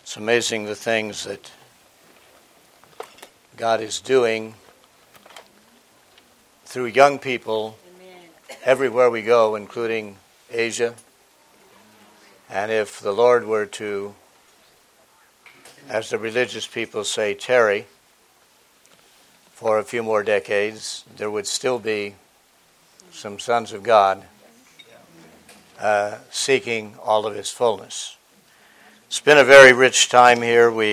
It's amazing the things that God is doing through young people everywhere we go, including Asia. And if the Lord were to, as the religious people say, tarry for a few more decades, there would still be some sons of God seeking all of His fullness. It's been a very rich time here. We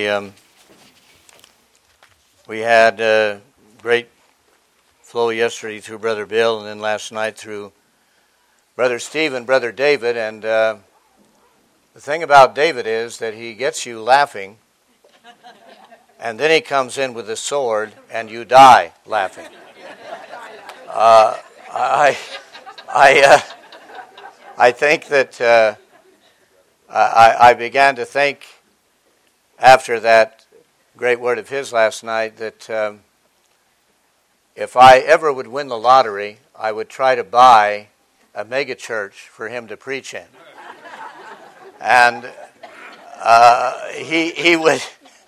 had a great flow yesterday through Brother Bill, and then last night through Brother Steve and Brother David. And the thing about David is that he gets you laughing, and then he comes in with a sword, and you die laughing. I think that I began to think after that great word of his last night that if I ever would win the lottery, I would try to buy a mega church for him to preach in. And he would,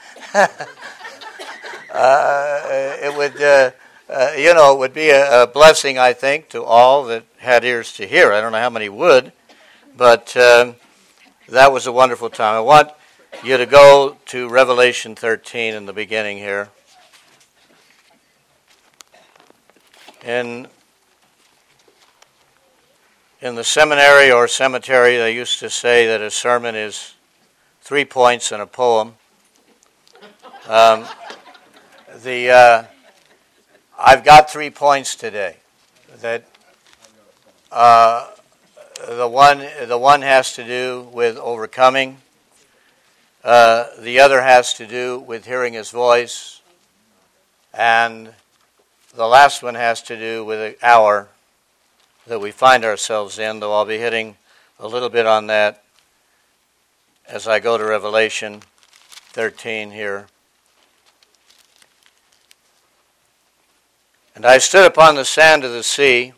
it would be a blessing, I think, to all that had ears to hear. I don't know how many would, but that was a wonderful time. I want you to go to Revelation 13 in the beginning here. In the seminary or cemetery, they used to say that a sermon is 3 points in a poem. I've got 3 points today. That the one has to do with overcoming. The other has to do with hearing His voice, and the last one has to do with the hour that we find ourselves in, though I'll be hitting a little bit on that as I go to Revelation 13 here. And I stood upon the sand of the sea,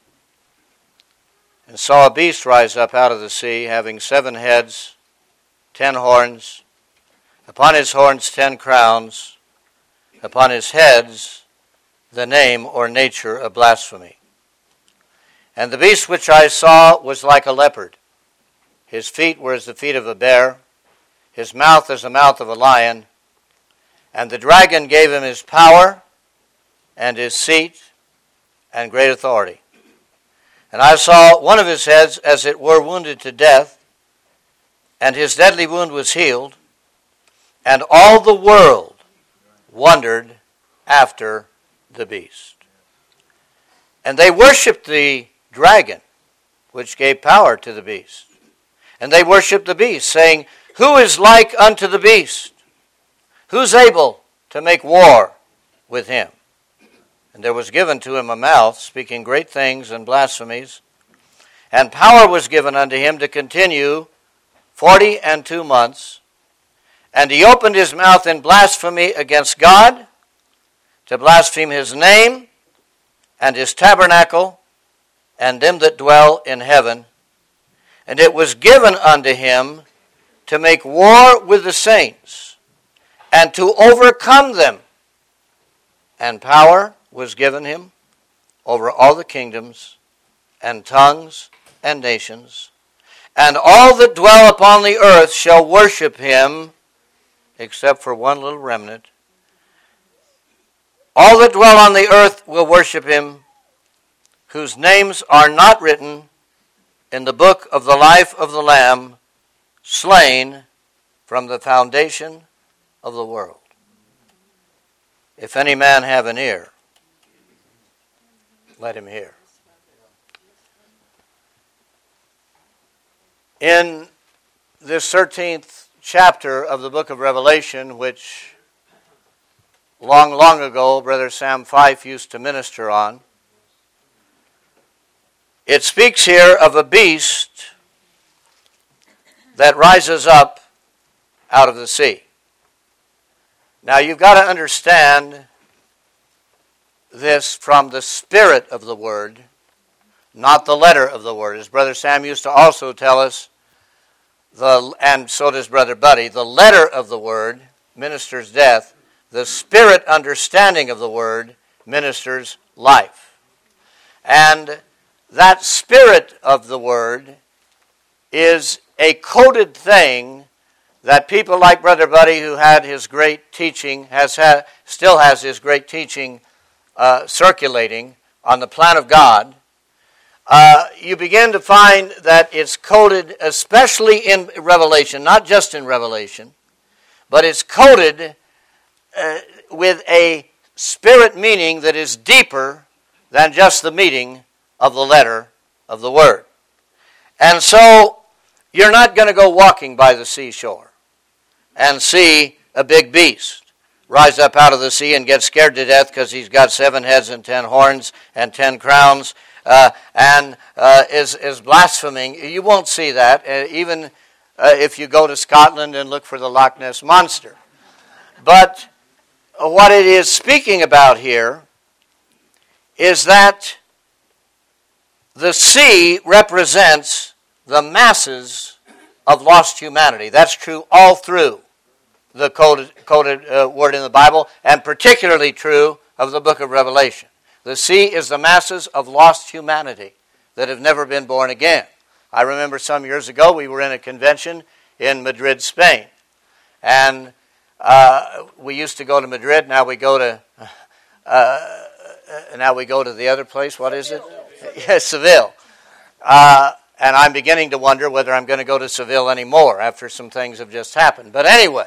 and saw a beast rise up out of the sea, having 7 heads, 10 horns, upon his horns 10 crowns, upon his heads the name or nature of blasphemy. And the beast which I saw was like a leopard. His feet were as the feet of a bear, his mouth as the mouth of a lion, and the dragon gave him his power and his seat and great authority. And I saw one of his heads as it were wounded to death, and his deadly wound was healed, and all the world wondered after the beast. And they worshipped the dragon, which gave power to the beast. And they worshipped the beast, saying, Who is like unto the beast? Who's able to make war with him? And there was given to him a mouth, speaking great things and blasphemies. And power was given unto him to continue 42 months. And he opened his mouth in blasphemy against God, to blaspheme His name, and His tabernacle, and them that dwell in heaven. And it was given unto him to make war with the saints, and to overcome them. And power was given him over all the kingdoms and tongues and nations, and all that dwell upon the earth shall worship him, except for one little remnant. All that dwell on the earth will worship him, whose names are not written in the book of the life of the Lamb, slain from the foundation of the world. If any man have an ear, let him hear. In this 13th chapter of the book of Revelation, which long ago Brother Sam Fife used to minister on, it speaks here of a beast that rises up out of the sea. Now you've got to understand this from the spirit of the word, not the letter of the word. As Brother Sam used to also tell us, and so does Brother Buddy. The letter of the Word ministers death. The spirit understanding of the Word ministers life. And that spirit of the Word is a coded thing that people like Brother Buddy, who had his great teaching, still has his great teaching circulating on the plan of God, you begin to find that it's coded, especially in Revelation, not just in Revelation, but it's coded with a spirit meaning that is deeper than just the meaning of the letter of the Word. And so, you're not going to go walking by the seashore and see a big beast rise up out of the sea and get scared to death because he's got 7 heads and 10 horns and 10 crowns and is blaspheming. You won't see that, even if you go to Scotland and look for the Loch Ness Monster. But what it is speaking about here is that the sea represents the masses of lost humanity. That's true all through the coded word in the Bible, and particularly true of the book of Revelation. The sea is the masses of lost humanity that have never been born again. I remember some years ago we were in a convention in Madrid, Spain. And we used to go to Madrid. Now we go to the other place. What is it? Yes, Seville. And I'm beginning to wonder whether I'm going to go to Seville anymore after some things have just happened. But anyway,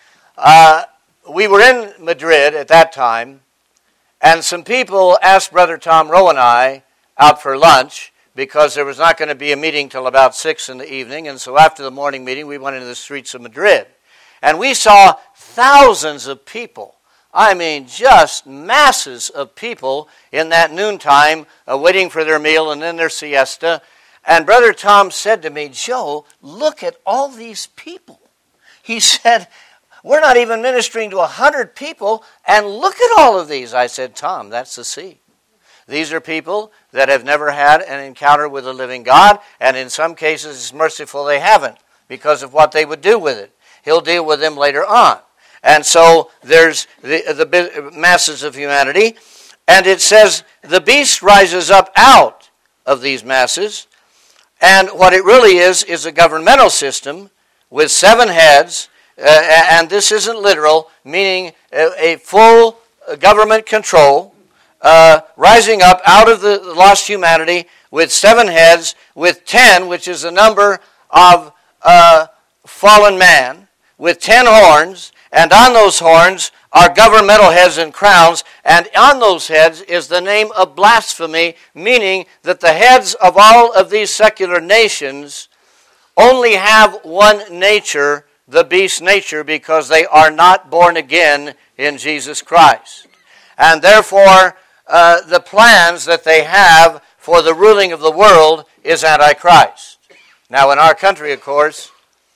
we were in Madrid at that time, and some people asked Brother Tom Rowe and I out for lunch because there was not going to be a meeting till about 6 in the evening. And so after the morning meeting, we went into the streets of Madrid. And we saw thousands of people. I mean, just masses of people in that noontime waiting for their meal and then their siesta. And Brother Tom said to me, "Joe, look at all these people." He said, "We're not even ministering to 100 people, and look at all of these." I said, "Tom, that's the sea. These are people that have never had an encounter with the living God, and in some cases it's merciful they haven't because of what they would do with it. He'll deal with them later on." And so there's the masses of humanity, and it says the beast rises up out of these masses, and what it really is a governmental system with 7 heads, and this isn't literal, meaning a full government control, rising up out of the lost humanity with 7 heads, with 10, which is the number of fallen man, with 10 horns, and on those horns are governmental heads and crowns, and on those heads is the name of blasphemy, meaning that the heads of all of these secular nations only have one nature, the beast nature, because they are not born again in Jesus Christ. And therefore, the plans that they have for the ruling of the world is Antichrist. Now, in our country, of course,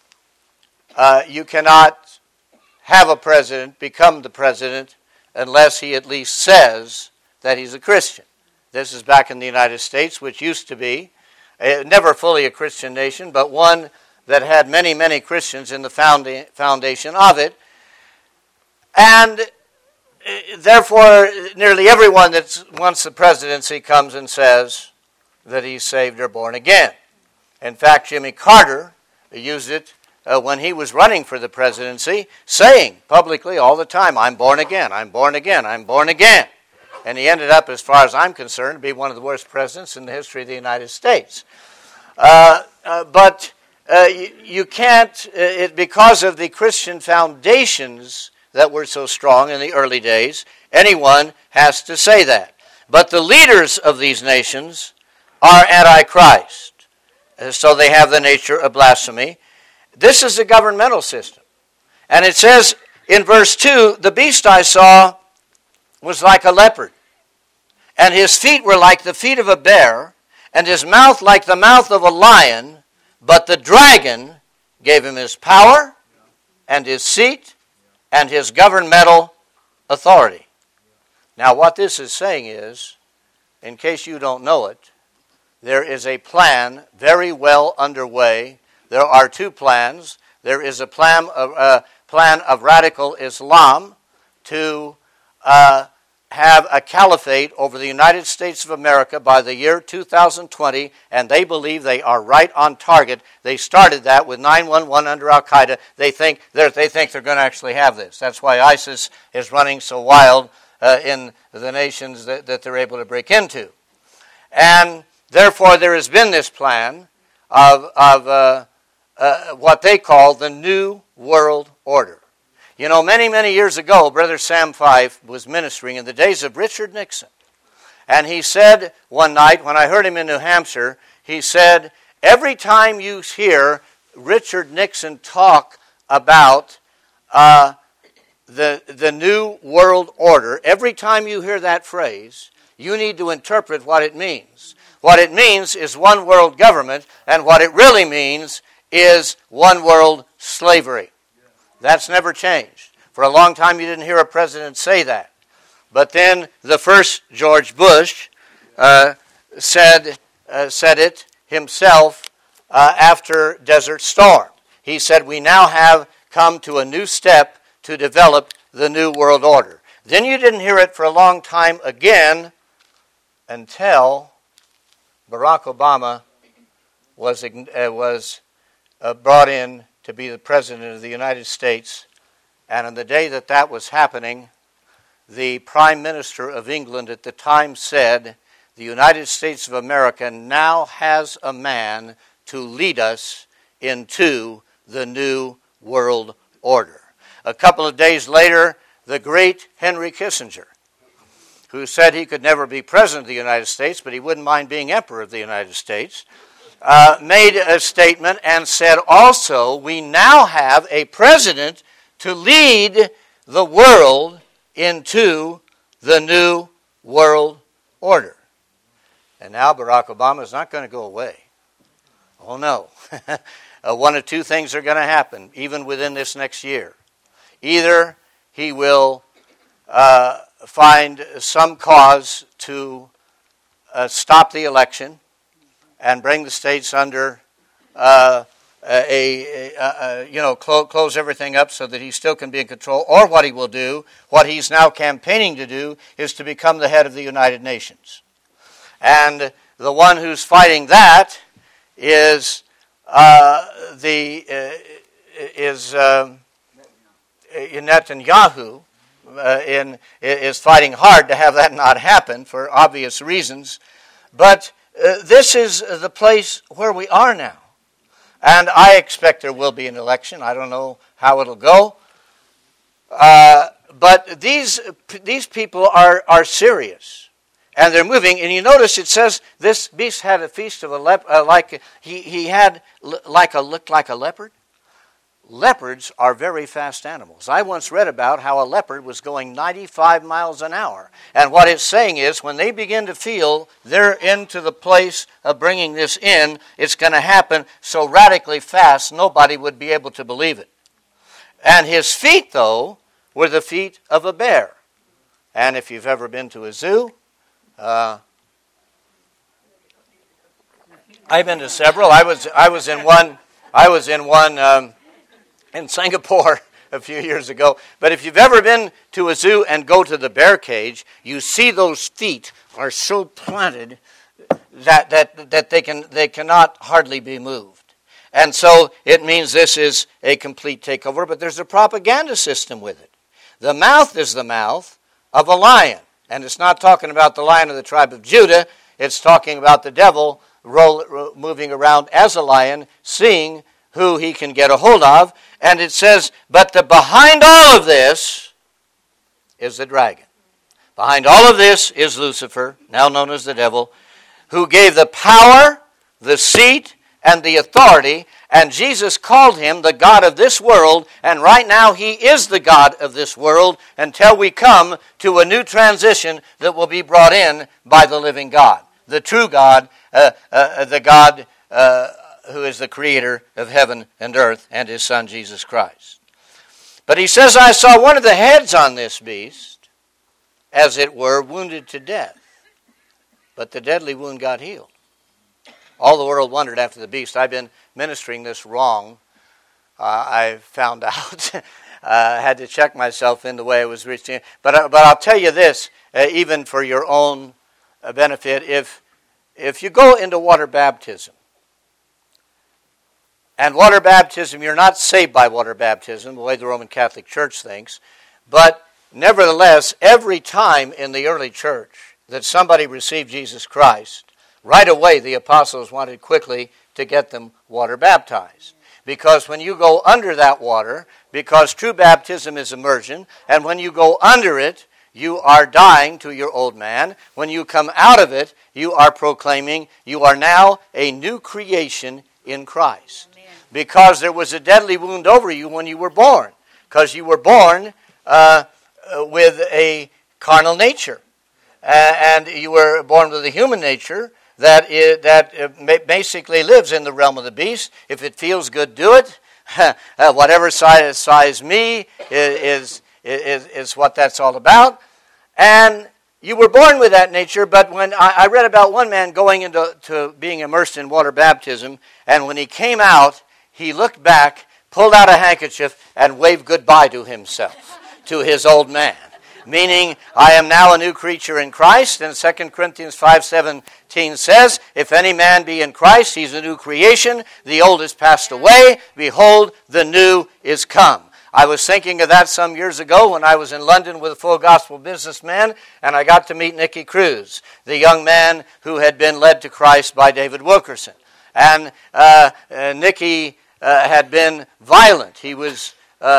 you cannot have a president become the president unless he at least says that he's a Christian. This is back in the United States, which used to be never fully a Christian nation, but one that had many, many Christians in the foundation of it. And therefore, nearly everyone that wants the presidency comes and says that he's saved or born again. In fact, Jimmy Carter used it when he was running for the presidency, saying publicly all the time, "I'm born again, I'm born again, I'm born again." And he ended up, as far as I'm concerned, to be one of the worst presidents in the history of the United States. But you can't, because of the Christian foundations that were so strong in the early days, anyone has to say that. But the leaders of these nations are Antichrist. So they have the nature of blasphemy. This is the governmental system. And it says in verse 2, "The beast I saw was like a leopard, and his feet were like the feet of a bear, and his mouth like the mouth of a lion, but the dragon gave him his power and his seat and his governmental authority." Now what this is saying is, in case you don't know it, there is a plan very well underway there are two plans. There is a plan of radical Islam to have a caliphate over the United States of America by the year 2020, and they believe they are right on target. They started that with 9/11 under Al-Qaeda. They think they're going to actually have this. That's why ISIS is running so wild in the nations that they're able to break into. And therefore, there has been this plan of what they call the New World Order. You know, many, many years ago, Brother Sam Fife was ministering in the days of Richard Nixon. And he said one night, when I heard him in New Hampshire, he said, every time you hear Richard Nixon talk about the New World Order, every time you hear that phrase, you need to interpret what it means. What it means is one world government, and what it really means is one world slavery. That's never changed. For a long time you didn't hear a president say that. But then the first George Bush said it himself after Desert Storm. He said, we now have come to a new step to develop the New World Order. Then you didn't hear it for a long time again until Barack Obama was brought in to be the President of the United States. And on the day that was happening, the Prime Minister of England at the time said, the United States of America now has a man to lead us into the New World Order. A couple of days later, the great Henry Kissinger, who said he could never be President of the United States, but he wouldn't mind being Emperor of the United States, made a statement and said also, we now have a president to lead the world into the New World Order. And now Barack Obama is not going to go away. Oh no. One of two things are going to happen, even within this next year. Either he will find some cause to stop the election and bring the states under close everything up so that he still can be in control. Or what he will do, what he's now campaigning to do, is to become the head of the United Nations. And the one who's fighting that is Netanyahu. Is fighting hard to have that not happen for obvious reasons. But this is the place where we are now. And I expect there will be an election. I don't know how it'll go. But these people are serious. And they're moving. And you notice it says this beast had a feast of a leopard. He looked like a leopard. Leopards are very fast animals. I once read about how a leopard was going 95 miles an hour. And what it's saying is when they begin to feel they're into the place of bringing this in, it's going to happen so radically fast nobody would be able to believe it. And his feet, though, were the feet of a bear. And if you've ever been to a zoo, I've been to several. I was in one in Singapore a few years ago. But if you've ever been to a zoo and go to the bear cage, you see those feet are so planted that they cannot hardly be moved. And so it means this is a complete takeover, but there's a propaganda system with it. The mouth is the mouth of a lion. And it's not talking about the Lion of the tribe of Judah. It's talking about the devil moving around as a lion, seeing who he can get a hold of. And it says, but behind all of this is the dragon. Behind all of this is Lucifer, now known as the devil, who gave the power, the seat, and the authority. And Jesus called him the God of this world. And right now he is the God of this world until we come to a new transition that will be brought in by the living God. The true God, the God who is the creator of heaven and earth, and his Son, Jesus Christ. But he says, I saw one of the heads on this beast, as it were, wounded to death. But the deadly wound got healed. All the world wondered after the beast. I've been ministering this wrong, I found out. I had to check myself in the way I was reaching. But I'll tell you this, even for your own benefit, if you go into water baptism, and water baptism, you're not saved by water baptism, the way the Roman Catholic Church thinks, but nevertheless, every time in the early church that somebody received Jesus Christ, right away the apostles wanted quickly to get them water baptized. Because when you go under that water, because true baptism is immersion, and when you go under it, you are dying to your old man. When you come out of it, you are proclaiming you are now a new creation in Christ. Amen. Because there was a deadly wound over you when you were born. Because you were born with a carnal nature. And you were born with a human nature that basically lives in the realm of the beast. If it feels good, do it. Whatever satisfies me is what that's all about. And you were born with that nature, but when I read about one man going into being immersed in water baptism, and when he came out, he looked back, pulled out a handkerchief, and waved goodbye to himself, to his old man. Meaning, I am now a new creature in Christ, and 2 Corinthians 5:17 says, if any man be in Christ, he's a new creation, the old is passed away, behold, the new is come. I was thinking of that some years ago when I was in London with a full gospel businessman, and I got to meet Nicky Cruz, the young man who had been led to Christ by David Wilkerson. And Nicky had been violent. He was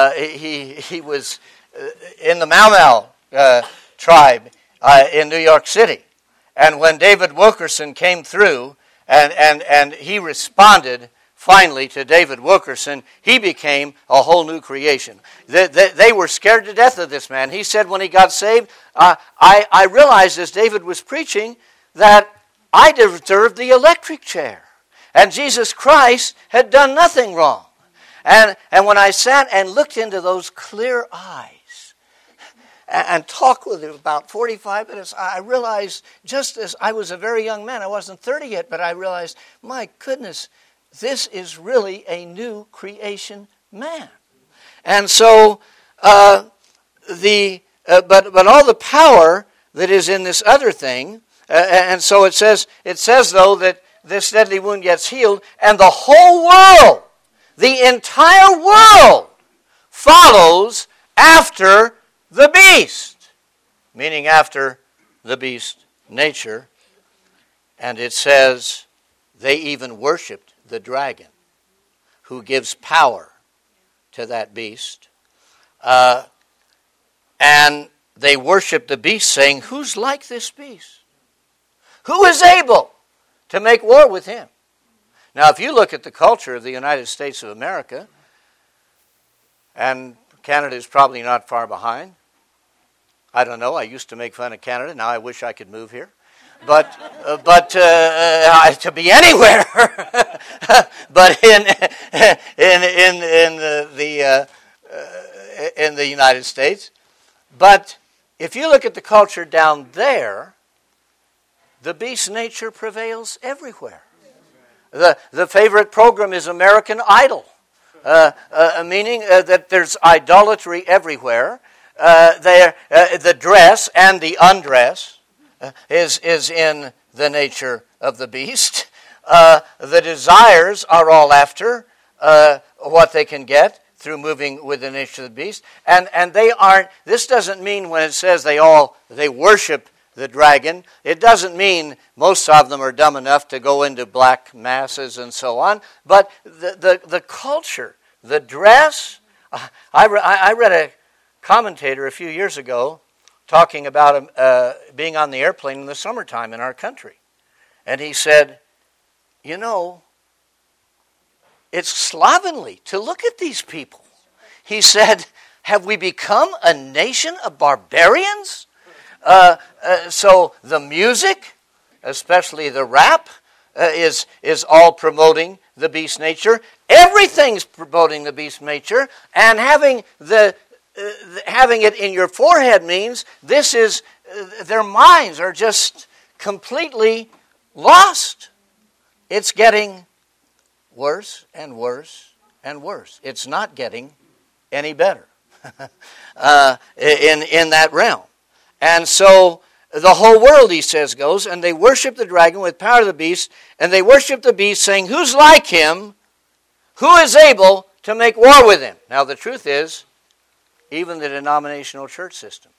in the Mau Mau tribe in New York City. And when David Wilkerson came through and he responded finally to David Wilkerson, he became a whole new creation. They were scared to death of this man. He said when he got saved, I realized as David was preaching that I deserved the electric chair. And Jesus Christ had done nothing wrong. And when I sat and looked into those clear eyes and talked with him about 45 minutes, I realized, just as I was a very young man, I wasn't 30 yet, but I realized, my goodness, this is really a new creation man. And so, but all the power that is in this other thing, and so it says though that this deadly wound gets healed, and the whole world, the entire world, follows after the beast, meaning after the beast nature. And it says they even worshipped the dragon, who gives power to that beast. And they worship the beast, saying, who's like this beast? Who is able to make war with him? Now, if you look at the culture of the United States of America, and Canada is probably not far behind. I don't know. I used to make fun of Canada. Now I wish I could move here. But to be anywhere, but in the United States. But if you look at the culture down there, the beast nature prevails everywhere. The favorite program is American Idol, meaning that there's idolatry everywhere. The dress and the undress is in the nature of the beast. The desires are all after what they can get through moving with the nature of the beast. And they aren't, this doesn't mean when it says they worship the dragon, it doesn't mean most of them are dumb enough to go into black masses and so on. But the culture, the dress, I read a commentator a few years ago talking about being on the airplane in the summertime in our country. And he said, you know, it's slovenly to look at these people. He said, have we become a nation of barbarians? So the music, especially the rap, is all promoting the beast nature. Everything's promoting the beast nature, and having it in your forehead means this is their minds are just completely lost. It's getting worse and worse and worse. It's not getting any better in that realm. And so the whole world, he says, goes, and they worship the dragon with power of the beast, and they worship the beast, saying, who's like him? Who is able to make war with him? Now the truth is, even the denominational church systems.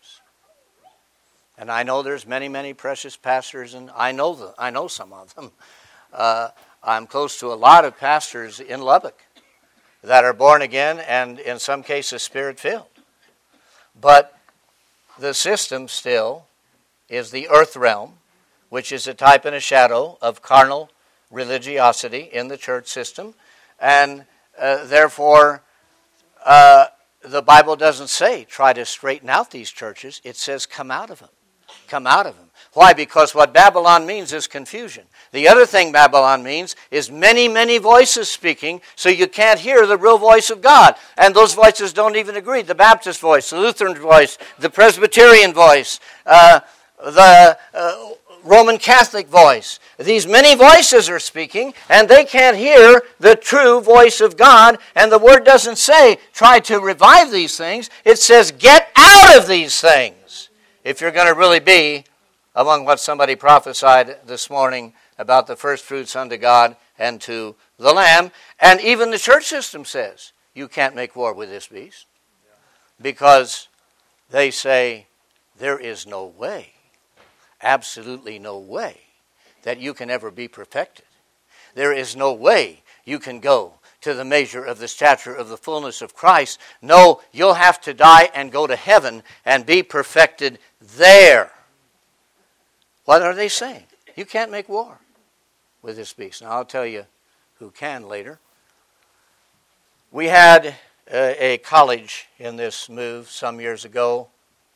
And I know there's many, many precious pastors, and I know some of them. I'm close to a lot of pastors in Lubbock that are born again and in some cases spirit-filled. But the system still is the earth realm, which is a type and a shadow of carnal religiosity in the church system. And therefore, the Bible doesn't say try to straighten out these churches. It says come out of them. Come out of them. Why? Because what Babylon means is confusion. The other thing Babylon means is many, many voices speaking, so you can't hear the real voice of God. And those voices don't even agree. The Baptist voice, the Lutheran voice, the Presbyterian voice, the Roman Catholic voice. These many voices are speaking, and they can't hear the true voice of God. And the Word doesn't say, try to revive these things. It says, get out of these things. If you're going to really be among what somebody prophesied this morning about the first fruits unto God and to the Lamb. And even the church system says, you can't make war with this beast. Because they say, there is no way, absolutely no way, that you can ever be perfected. There is no way you can go to the measure of the stature of the fullness of Christ. No, you'll have to die and go to heaven and be perfected there. What are they saying? You can't make war with this beast. Now, I'll tell you who can later. We had a college in this move some years ago.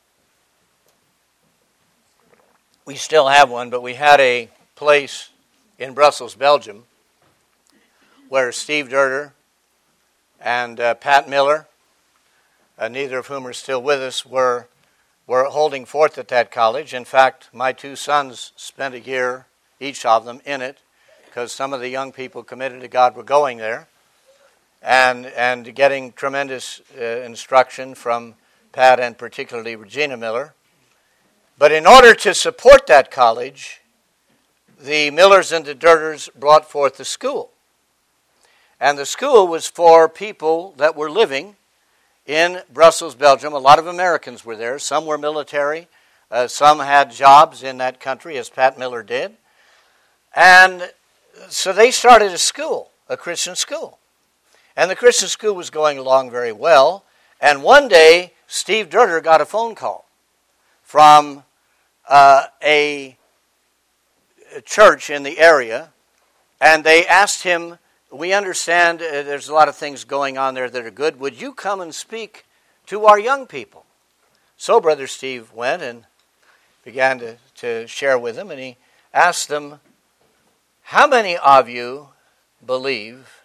We still have one, but we had a place in Brussels, Belgium, where Steve Durder and Pat Miller, neither of whom are still with us, were holding forth at that college. In fact, my two sons spent a year, each of them, in it, because some of the young people committed to God were going there and getting tremendous instruction from Pat and particularly Regina Miller. But in order to support that college, the Millers and the Durders brought forth the school. And the school was for people that were living in Brussels, Belgium. A lot of Americans were there. Some were military. Some had jobs in that country, as Pat Miller did. And so they started a school, a Christian school. And the Christian school was going along very well. And one day, Steve Durder got a phone call from a church in the area. And they asked him, we understand there's a lot of things going on there that are good. Would you come and speak to our young people? So Brother Steve went and began to share with them. And he asked them, how many of you believe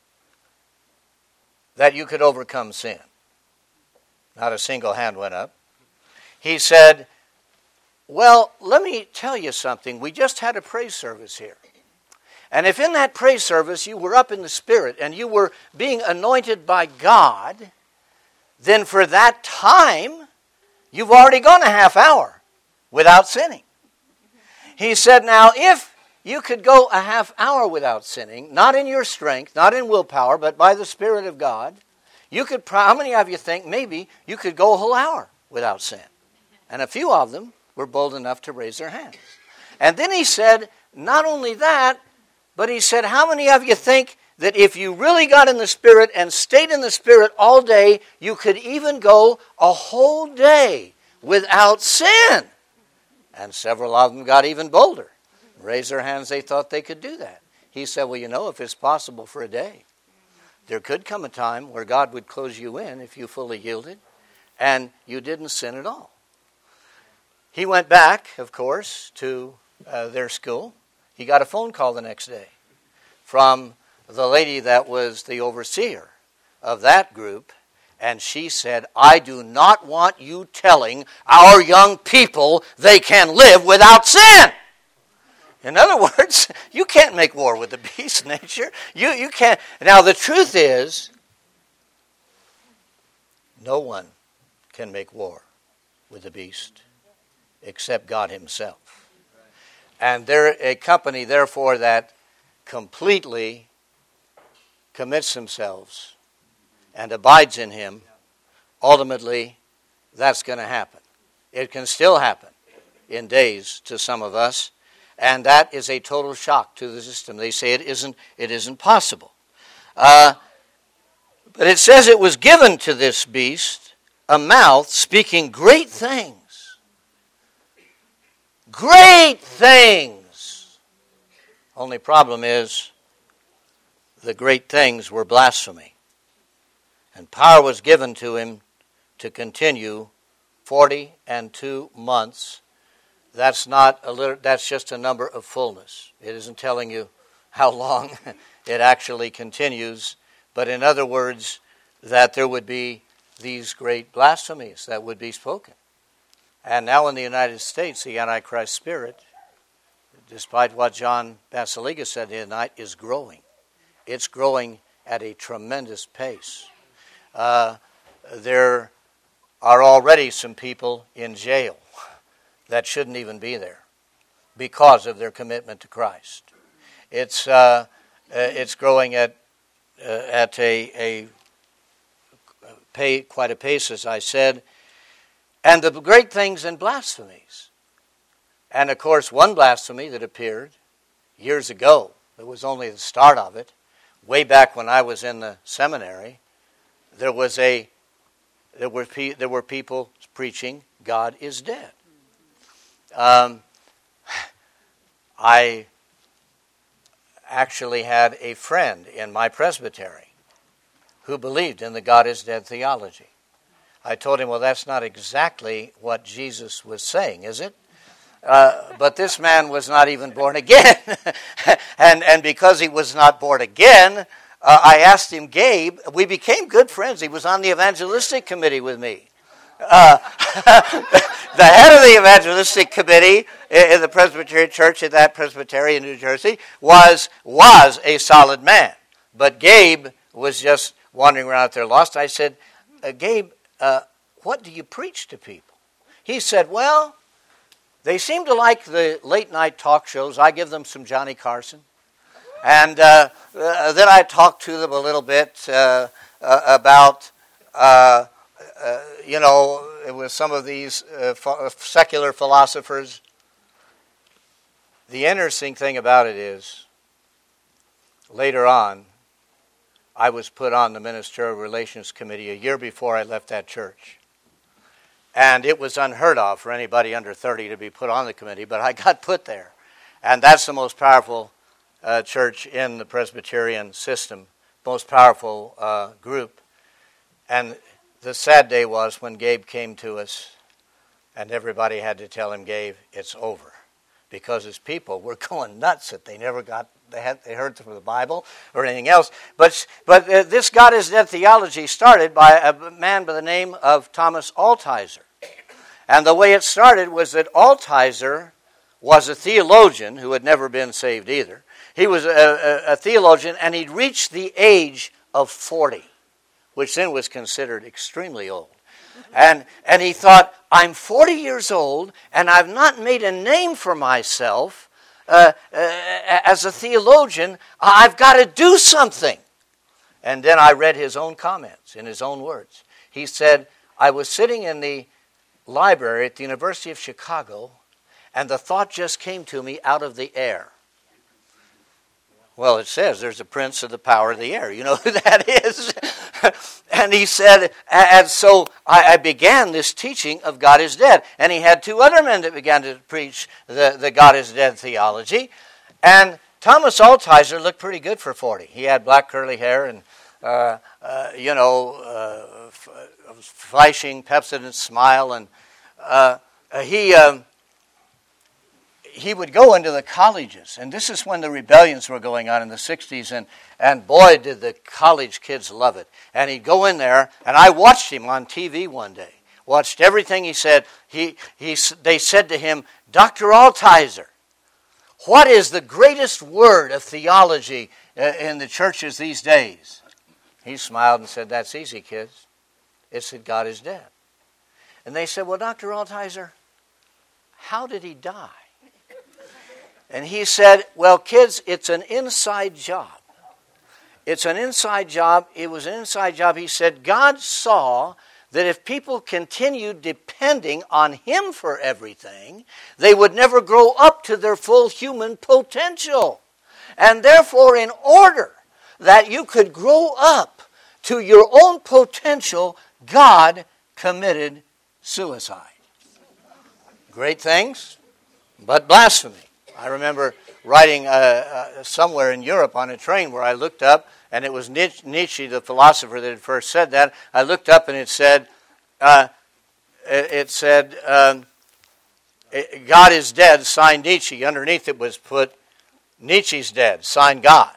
that you could overcome sin? Not a single hand went up. He said, well, let me tell you something. We just had a praise service here. And if in that praise service you were up in the Spirit and you were being anointed by God, then for that time, you've already gone a half hour without sinning. He said, now if you could go a half hour without sinning, not in your strength, not in willpower, but by the Spirit of God, you could, how many of you think maybe you could go a whole hour without sin? And a few of them were bold enough to raise their hands. And then he said, not only that, but he said, how many of you think that if you really got in the Spirit and stayed in the Spirit all day, you could even go a whole day without sin? And several of them got even bolder. Raised their hands, they thought they could do that. He said, well, you know, if it's possible for a day, there could come a time where God would close you in if you fully yielded and you didn't sin at all. He went back, of course, to their school. He got a phone call the next day from the lady that was the overseer of that group, and she said, I do not want you telling our young people they can live without sin. In other words, you can't make war with the beast nature. You can't. Now, the truth is, no one can make war with the beast except God himself. And they're a company, therefore, that completely commits themselves and abides in him. Ultimately, that's going to happen. It can still happen in days to some of us, and that is a total shock to the system. They say it isn't possible. But it says it was given to this beast a mouth speaking great things. Great things! Only problem is the great things were blasphemy. And power was given to him to continue 42 months. That's just a number of fullness. It isn't telling you how long it actually continues, but in other words, that there would be these great blasphemies that would be spoken. And now in the United States, the Antichrist spirit, despite what John Basiliga said the other night, is growing. It's growing at a tremendous pace. There are already some people in jail that shouldn't even be there because of their commitment to Christ. It's growing at quite a pace, as I said, and the great things and blasphemies. And of course, one blasphemy that appeared years ago, it was only the start of it, way back when I was in the seminary, there were people preaching God is dead. I actually had a friend in my presbytery who believed in the God is dead theology. I told him, well, that's not exactly what Jesus was saying, is it? But this man was not even born again. and because he was not born again, I asked him, Gabe, we became good friends. He was on the evangelistic committee with me. The head of the evangelistic committee in the Presbyterian Church in that presbytery in New Jersey was a solid man. But Gabe was just wandering around out there lost. I said, Gabe, what do you preach to people? He said, well, they seem to like the late night talk shows. I give them some Johnny Carson. And then I talk to them a little bit about, with some of these secular philosophers. The interesting thing about it is, later on, I was put on the Ministerial Relations Committee a year before I left that church. And it was unheard of for anybody under 30 to be put on the committee, but I got put there. And that's the most powerful church in the Presbyterian system, most powerful group. And the sad day was when Gabe came to us, and everybody had to tell him, Gabe, it's over. Because his people were going nuts that they never got, they heard from the Bible or anything else. But this God is dead theology started by a man by the name of Thomas Altizer. And the way it started was that Altizer was a theologian who had never been saved either. He was a theologian, and he'd reached the age of 40, which then was considered extremely old. And he thought, I'm 40 years old, and I've not made a name for myself as a theologian. I've got to do something. And then I read his own comments in his own words. He said, I was sitting in the library at the University of Chicago, and the thought just came to me out of the air. Well, it says there's a prince of the power of the air. You know who that is? And he said, and so I began this teaching of God is dead. And he had two other men that began to preach the God is dead theology. And Thomas Altizer looked pretty good for 40. He had black curly hair and, flashing Pepsodent smile. And he would go into the colleges, and this is when the rebellions were going on in the 60s, and boy, did the college kids love it. And he'd go in there, and I watched him on TV one day, watched everything he said. They said to him, Dr. Altizer, what is the greatest word of theology in the churches these days? He smiled and said, that's easy, kids. It's that God is dead. And they said, well, Dr. Altizer, how did he die? And he said, well, kids, it's an inside job. It's an inside job. It was an inside job. He said, God saw that if people continued depending on Him for everything, they would never grow up to their full human potential. And therefore, in order that you could grow up to your own potential, God committed suicide. Great things, but blasphemy. I remember riding somewhere in Europe on a train where I looked up, and it was Nietzsche, the philosopher, that had first said that. I looked up and it said, God is dead, sign Nietzsche. Underneath it was put, Nietzsche's dead, sign God.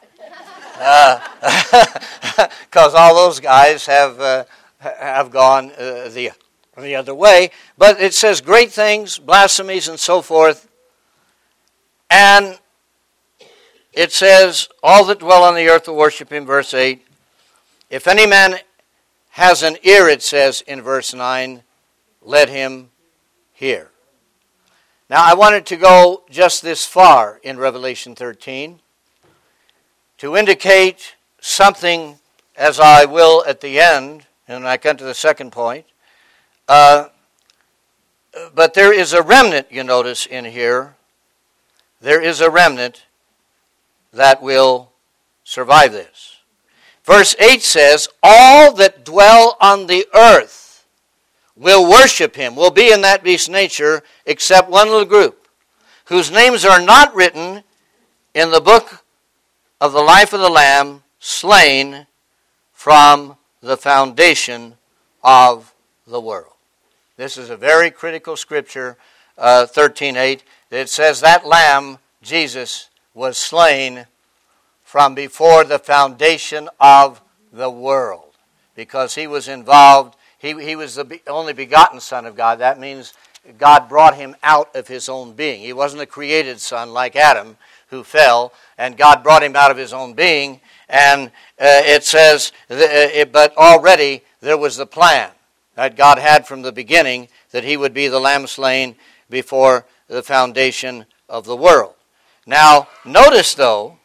Because all those guys have gone the other way. But it says great things, blasphemies, and so forth. And it says, all that dwell on the earth will worship Him, verse 8. If any man has an ear, it says in verse 9, let him hear. Now, I wanted to go just this far in Revelation 13 to indicate something, as I will at the end, and I come to the second point. But there is a remnant, you notice, in here. There is a remnant that will survive this. Verse 8 says, all that dwell on the earth will worship Him, will be in that beast's nature, except one little group, whose names are not written in the book of the life of the Lamb, slain from the foundation of the world. This is a very critical scripture, 13:8. It says that Lamb, Jesus, was slain from before the foundation of the world, because He was involved. He was the only begotten Son of God. That means God brought Him out of His own being. He wasn't a created son like Adam, who fell, and God brought him out of His own being. And it says, but already there was the plan that God had from the beginning, that He would be the Lamb slain before the foundation of the world. Now, notice, though,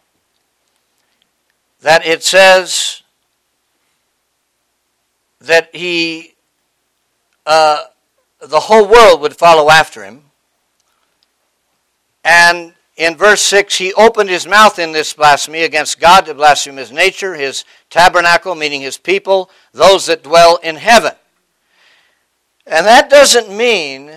that it says that He, the whole world would follow after Him. And in verse 6, He opened His mouth in this blasphemy against God to blaspheme His nature, His tabernacle, meaning His people, those that dwell in heaven. And that doesn't mean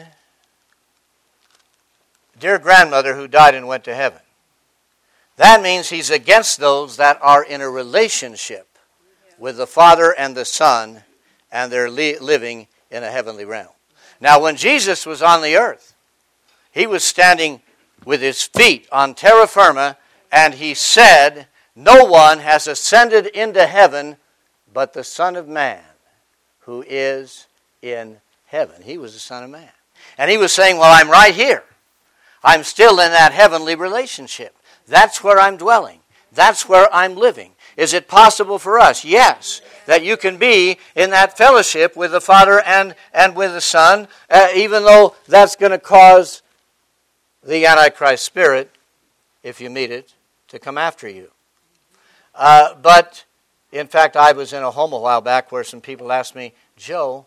dear grandmother who died and went to heaven. That means He's against those that are in a relationship with the Father and the Son, and they're living in a heavenly realm. Now, when Jesus was on the earth, He was standing with His feet on terra firma, and He said, no one has ascended into heaven but the Son of Man, who is in heaven. He was the Son of Man. And He was saying, well, I'm right here. I'm still in that heavenly relationship. That's where I'm dwelling. That's where I'm living. Is it possible for us? Yes, that you can be in that fellowship with the Father and with the Son, even though that's going to cause the Antichrist spirit, if you meet it, to come after you. But, in fact, I was in a home a while back where some people asked me, Joe,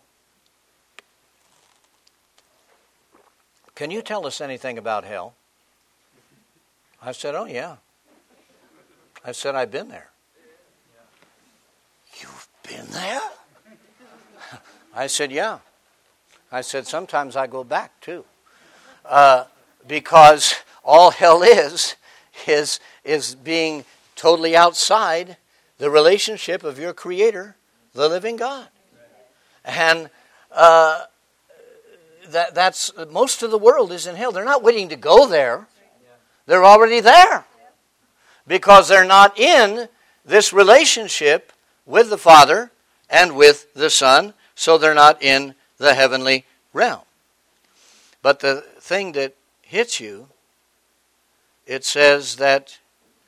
can you tell us anything about hell? I said, oh, yeah. I said, I've been there. You've been there? I said, yeah. I said, sometimes I go back, too. Because all hell is being totally outside the relationship of your Creator, the living God. And that's most of the world is in hell. They're not waiting to go there. They're already there. Because they're not in this relationship with the Father and with the Son, so they're not in the heavenly realm. But the thing that hits you it says that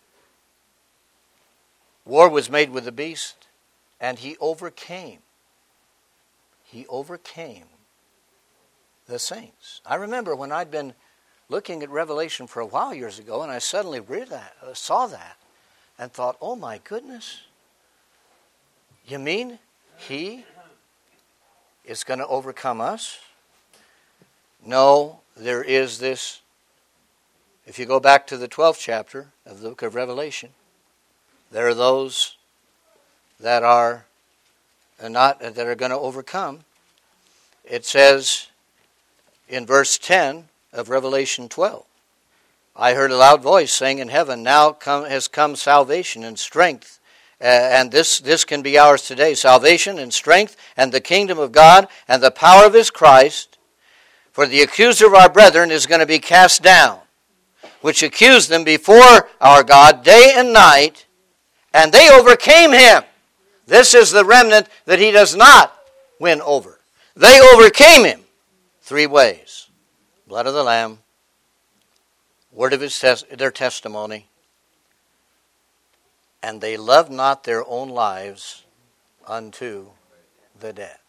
war was made with the beast, and he overcame. He overcame the saints. I remember when I'd been looking at Revelation for a while years ago, and I suddenly saw that and thought, oh my goodness, you mean he is going to overcome us? No, there is this. If you go back to the 12th chapter of the book of Revelation, there are those that are going to overcome. It says in verse 10 of Revelation 12, I heard a loud voice saying in heaven, now has come salvation and strength. And this can be ours today. Salvation and strength and the kingdom of God and the power of his Christ. For the accuser of our brethren is going to be cast down, which accused them before our God day and night, and they overcame him. This is the remnant that he does not win over. They overcame him 3 ways. Blood of the Lamb, word of their testimony, and they loved not their own lives unto the death.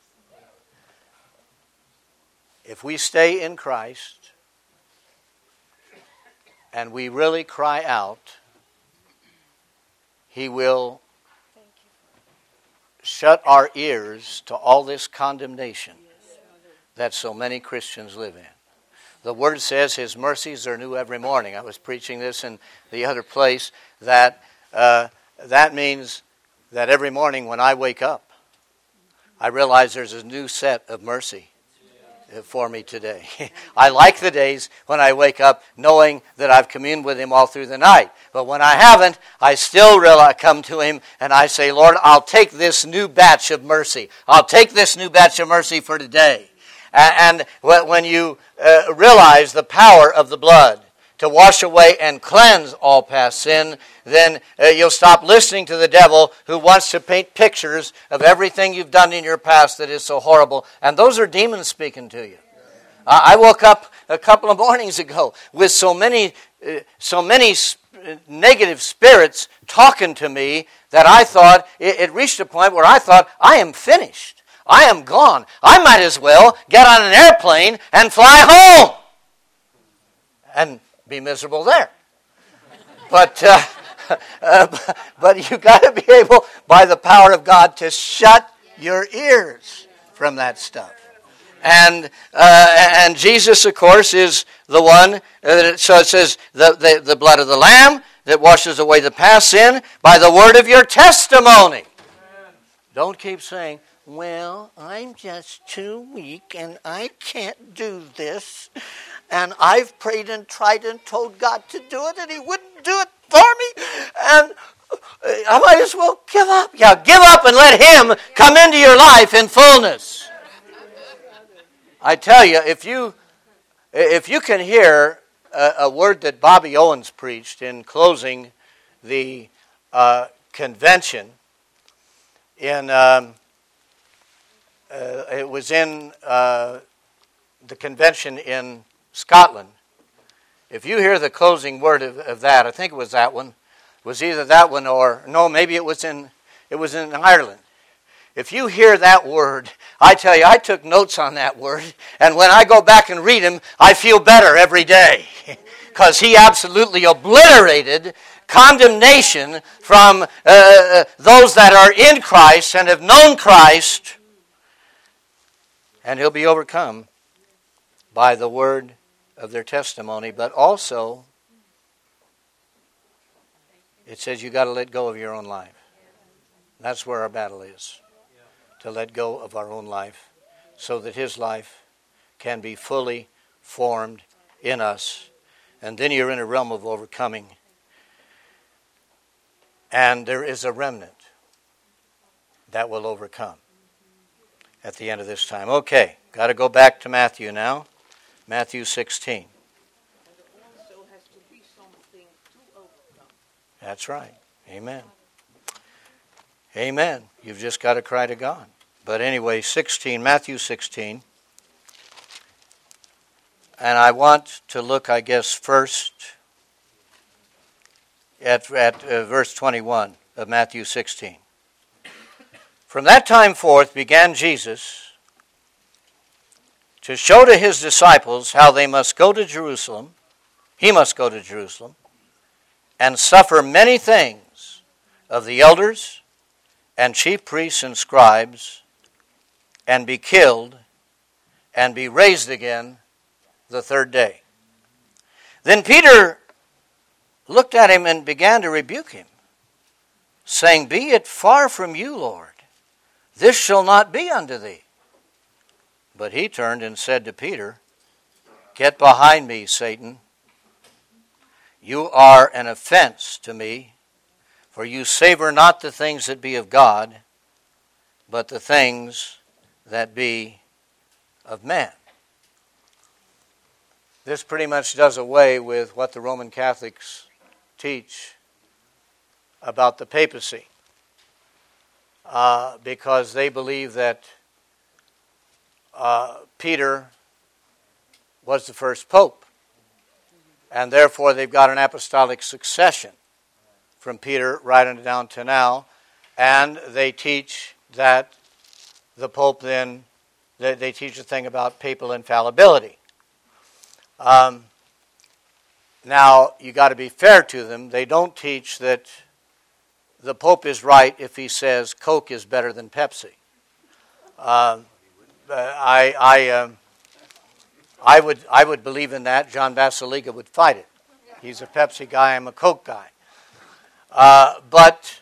If we stay in Christ and we really cry out, he will shut our ears to all this condemnation that so many Christians live in. The Word says his mercies are new every morning. I was preaching this in the other place, that means that every morning when I wake up, I realize there's a new set of mercy for me today. I like the days when I wake up knowing that I've communed with him all through the night. But when I haven't, I still come to him and I say, Lord, I'll take this new batch of mercy. I'll take this new batch of mercy for today. And when you realize the power of the blood to wash away and cleanse all past sin, then you'll stop listening to the devil who wants to paint pictures of everything you've done in your past that is so horrible. And those are demons speaking to you. I woke up a couple of mornings ago with so many negative spirits talking to me that I thought, it reached a point where I thought, I am finished. I am gone. I might as well get on an airplane and fly home and be miserable there. But you've got to be able, by the power of God, to shut your ears from that stuff. And Jesus, of course, is the one. So it says the blood of the Lamb that washes away the past sin by the word of your testimony. Amen. Don't keep saying, well, I'm just too weak and I can't do this. And I've prayed and tried and told God to do it and he wouldn't do it for me. And I might as well give up. Yeah, give up and let him come into your life in fullness. I tell you, if you can hear a word that Bobby Owens preached in closing the convention in... it was in the convention in Scotland. If you hear the closing word of that, I think it was that one. It was either that one or no, maybe it was in Ireland. If you hear that word, I tell you, I took notes on that word, and when I go back and read him, I feel better every day because he absolutely obliterated condemnation from those that are in Christ and have known Christ. And he'll be overcome by the word of their testimony. But also, it says you got to let go of your own life. That's where our battle is. To let go of our own life so that his life can be fully formed in us. And then you're in a realm of overcoming. And there is a remnant that will overcome at the end of this time. Okay, got to go back to Matthew now. Matthew 16. That's right. Amen. Amen. You've just got to cry to God. But anyway, Matthew 16. And I want to look, I guess, first at verse 21 of Matthew 16. From that time forth began Jesus to show to his disciples how they must go to Jerusalem, he must go to Jerusalem, and suffer many things of the elders and chief priests and scribes, and be killed, and be raised again the third day. Then Peter looked at him and began to rebuke him, saying, Be it far from you, Lord, this shall not be unto thee. But he turned and said to Peter, Get behind me, Satan. You are an offense to me, for you savor not the things that be of God, but the things that be of man. This pretty much does away with what the Roman Catholics teach about the papacy, because they believe that Peter was the first pope, and therefore they've got an apostolic succession from Peter right on down to now, and they teach that the pope then, they teach a thing about papal infallibility. Now, you got to be fair to them. They don't teach that the Pope is right if he says Coke is better than Pepsi. I would believe in that. John Basiliga would fight it. He's a Pepsi guy. I'm a Coke guy. But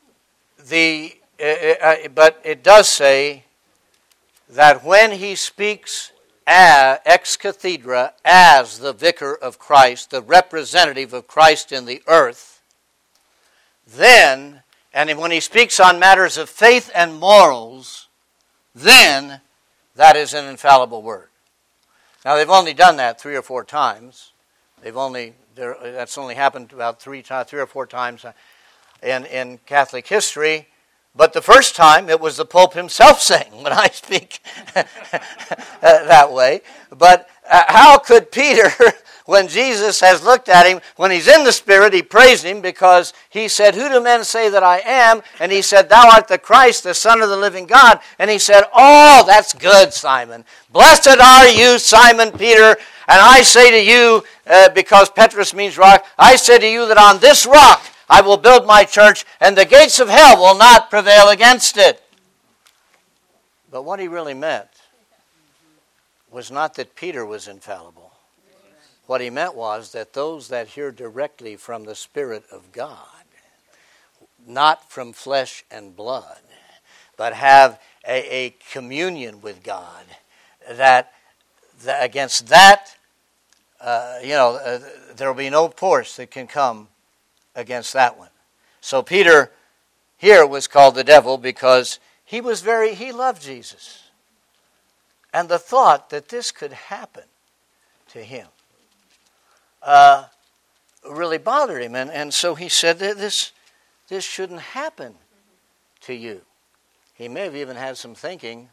it does say that when he speaks ex cathedra as the vicar of Christ, the representative of Christ in the earth, then, and when he speaks on matters of faith and morals, then that is an infallible word. Now, they've only done that 3 or 4 times. That's only happened about 3 or 4 times in Catholic history. But the first time, it was the Pope himself saying, when I speak that way. But how could Peter, when Jesus has looked at him, when he's in the Spirit, he praised him because he said, Who do men say that I am? And he said, Thou art the Christ, the Son of the living God. And he said, Oh, that's good, Simon. Blessed are you, Simon Peter. And I say to you, because Petrus means rock, I say to you that on this rock I will build my church, and the gates of hell will not prevail against it. But what he really meant was not that Peter was infallible. What he meant was that those that hear directly from the Spirit of God, not from flesh and blood, but have a communion with God, that against that, there will be no force that can come against that one. So Peter here was called the devil because he loved Jesus. And the thought that this could happen to him really bothered him. And so he said that this shouldn't happen to you. He may have even had some thinking,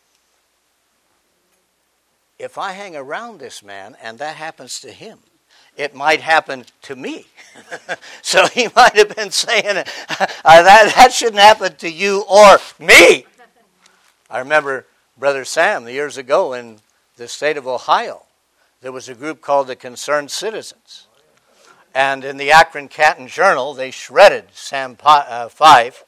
if I hang around this man and that happens to him, it might happen to me. So he might have been saying, that shouldn't happen to you or me. I remember Brother Sam years ago in the state of Ohio. There was a group called the Concerned Citizens. And in the Akron Canton Journal, they shredded Sam Fife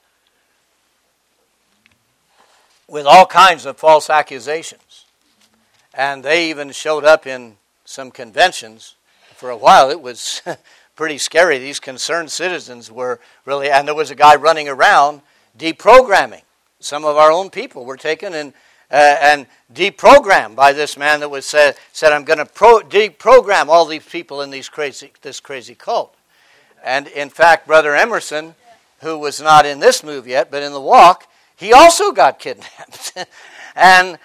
with all kinds of false accusations. And they even showed up in some conventions. For a while, it was pretty scary. These concerned citizens were really, and there was a guy running around deprogramming. Some of our own people were taken and deprogrammed by this man that was said I'm going to deprogram all these people in this crazy cult. And in fact, Brother Emerson, who was not in this move yet, but in the walk, he also got kidnapped. And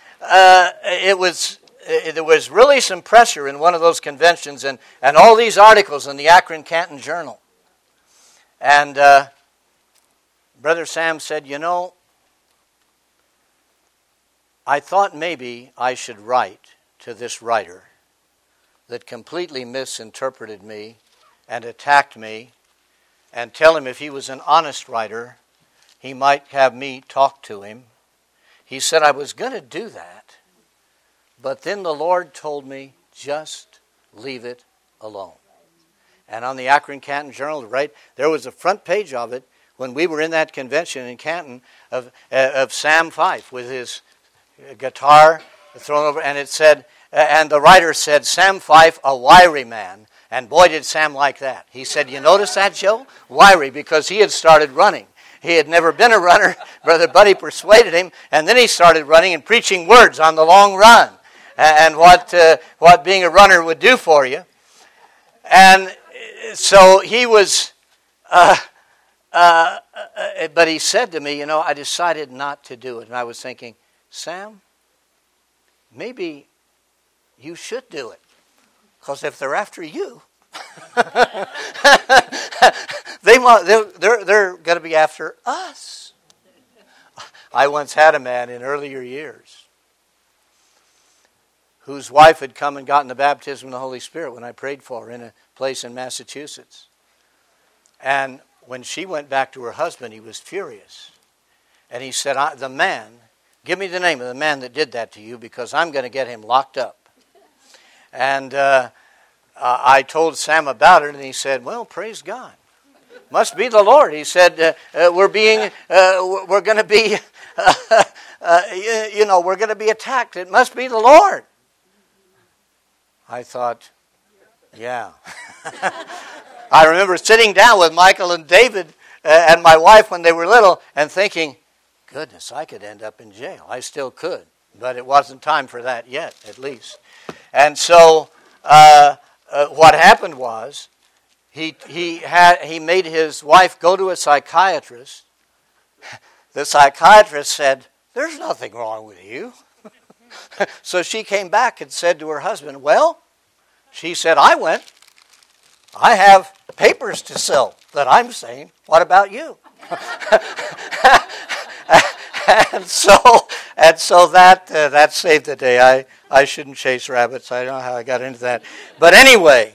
there was really some pressure in one of those conventions and all these articles in the Akron Canton Journal. And Brother Sam said, I thought maybe I should write to this writer that completely misinterpreted me and attacked me and tell him if he was an honest writer, he might have me talk to him. He said, I was going to do that, but then the Lord told me, just leave it alone. And on the Akron Canton Journal, right, there was a front page of it when we were in that convention in Canton of Sam Fife with his guitar thrown over, and it said, and the writer said, Sam Fife, a wiry man. And boy, did Sam like that. He said, you notice that, Joe? Wiry, because he had started running. He had never been a runner. Brother Buddy persuaded him, and then he started running and preaching words on the long run and what being a runner would do for you. And so he was, but he said to me, I decided not to do it. And I was thinking, Sam, maybe you should do it. Because if they're after you, they're going to be after us. I once had a man in earlier years whose wife had come and gotten the baptism of the Holy Spirit when I prayed for her in a place in Massachusetts. And when she went back to her husband, he was furious. And he said, the man, give me the name of the man that did that to you, because I'm going to get him locked up. And I told Sam about it, and he said, well, praise God. Must be the Lord. He said, we're going to be, we're going to be attacked. It must be the Lord. I thought, yeah. I remember sitting down with Michael and David and my wife when they were little and thinking, goodness, I could end up in jail. I still could, but it wasn't time for that yet, at least. And so what happened was he made his wife go to a psychiatrist. The psychiatrist said, there's nothing wrong with you. So she came back and said to her husband, well, she said, I went. I have papers to sell that I'm saying. What about you? and so that saved the day. I shouldn't chase rabbits. I don't know how I got into that. But anyway,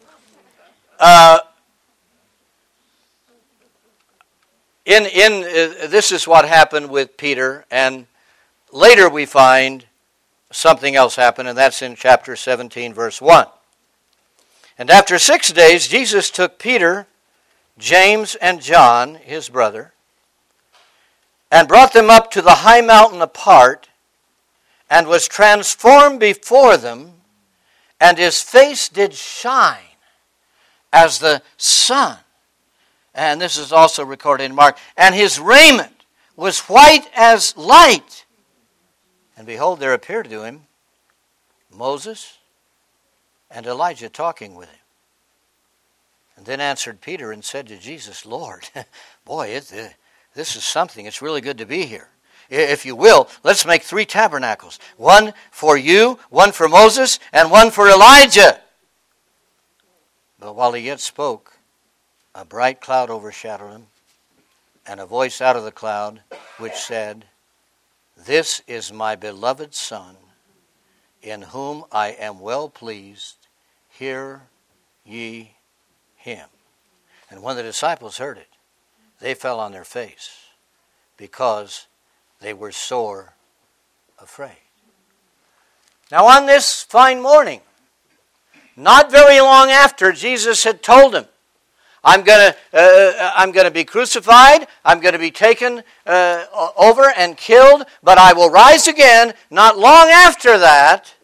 this is what happened with Peter, and later we find something else happened, and that's in chapter 17, verse 1. And after 6 days, Jesus took Peter, James, and John, his brother, and brought them up to the high mountain apart, and was transformed before them, and his face did shine as the sun. And this is also recorded in Mark. And his raiment was white as light. And behold, there appeared to him Moses and Elijah talking with him. And then answered Peter and said to Jesus, Lord, boy, this is something. It's really good to be here. If you will, let's make 3 tabernacles. One for you, one for Moses, and one for Elijah. But while he yet spoke, a bright cloud overshadowed him, and a voice out of the cloud which said, This is my beloved Son, in whom I am well pleased. Hear ye him. And when the disciples heard it, they fell on their face, because they were sore afraid. Now on this fine morning, not very long after Jesus had told them, I'm going to be crucified, I'm going to be taken over and killed, but I will rise again. Not long after that,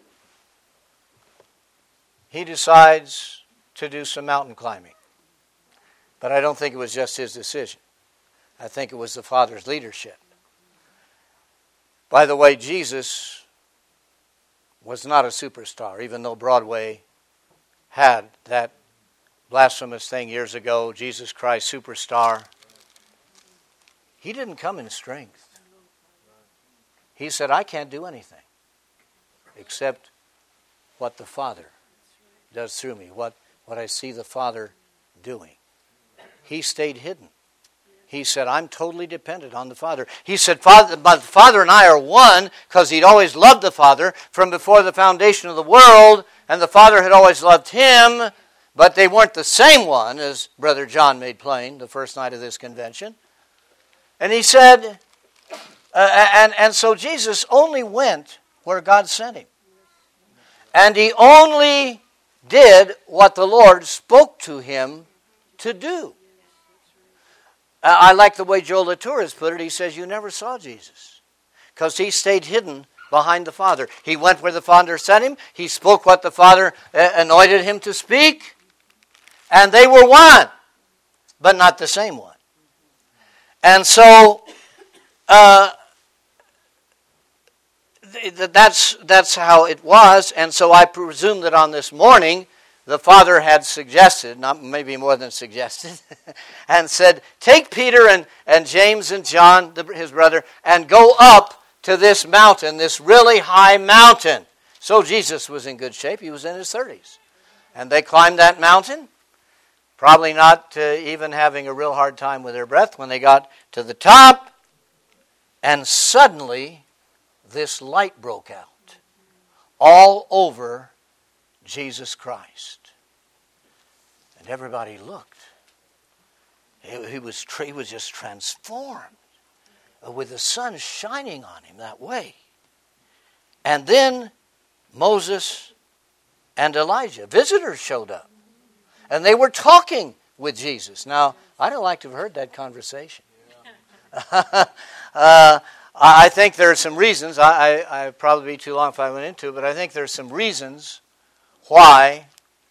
he decides to do some mountain climbing. But I don't think it was just his decision. I think it was the Father's leadership. By the way, Jesus was not a superstar, even though Broadway had that blasphemous thing years ago, Jesus Christ Superstar. He didn't come in strength. He said, I can't do anything except what the Father does through me, what I see the Father doing. He stayed hidden. He said, I'm totally dependent on the Father. He said, Father, the Father and I are one, because he'd always loved the Father from before the foundation of the world, and the Father had always loved him. but they weren't the same one, as Brother John made plain the first night of this convention. And he said, and so Jesus only went where God sent him. And he only did what the Lord spoke to him to do. I like the way Joe Latour has put it. He says, you never saw Jesus because he stayed hidden behind the Father. He went where the Father sent him. He spoke what the Father anointed him to speak. And they were one, but not the same one. And so that's how it was. And so I presume that on this morning, the Father had suggested, not maybe more than suggested, and said, take Peter and James and John, his brother, and go up to this mountain, this really high mountain. So Jesus was in good shape. He was in his 30s. And they climbed that mountain, probably not even having a real hard time with their breath when they got to the top. And suddenly, this light broke out all over Jesus Christ. And everybody looked. He was just transformed with the sun shining on him that way. And then Moses and Elijah, visitors, showed up. And they were talking with Jesus. Now, I'd have liked to have heard that conversation. I think there are some reasons. I'd probably be too long if I went into it, but I think there's some reasons why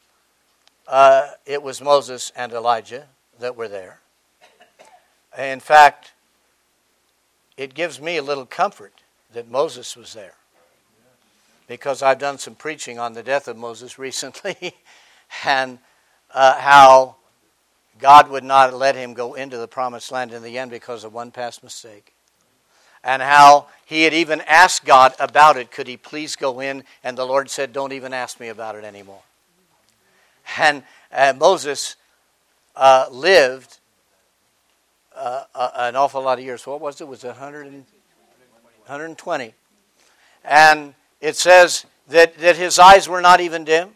it was Moses and Elijah that were there. In fact, it gives me a little comfort that Moses was there, because I've done some preaching on the death of Moses recently and how God would not let him go into the promised land in the end because of one past mistake. And how he had even asked God about it, could he please go in? And the Lord said, don't even ask me about it anymore. And Moses lived an awful lot of years. What was it? Was it 120? And it says that his eyes were not even dim.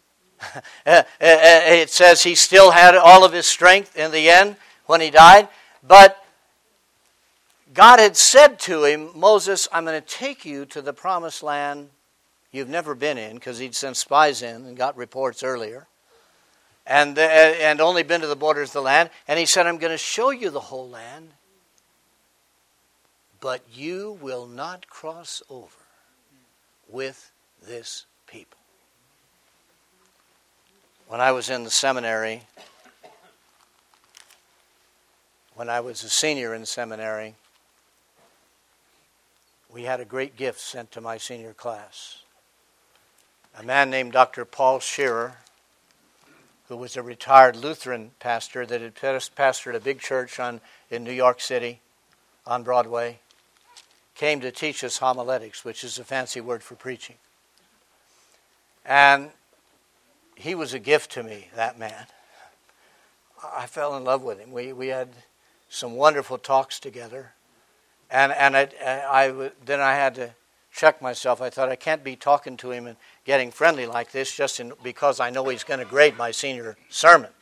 It says he still had all of his strength in the end when he died. But God had said to him, Moses, I'm going to take you to the promised land you've never been in, because he'd sent spies in and got reports earlier, and only been to the borders of the land. And he said, I'm going to show you the whole land, but you will not cross over with this people. When I was in the seminary, when I was a senior in seminary, we had a great gift sent to my senior class. A man named Dr. Paul Shearer, who was a retired Lutheran pastor that had pastored a big church in New York City on Broadway, came to teach us homiletics, which is a fancy word for preaching. And he was a gift to me, that man. I fell in love with him. We had some wonderful talks together. And then I had to check myself. I thought, I can't be talking to him and getting friendly like this just because I know he's going to grade my senior sermon.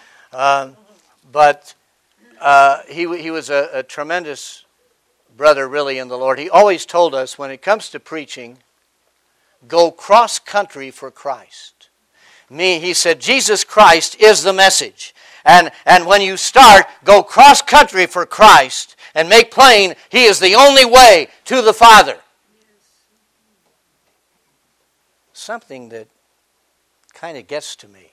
But he was a tremendous brother, really, in the Lord. He always told us, when it comes to preaching, go cross-country for Christ. He said, Jesus Christ is the message. And when you start, go cross-country for Christ and make plain He is the only way to the Father. Something that kind of gets to me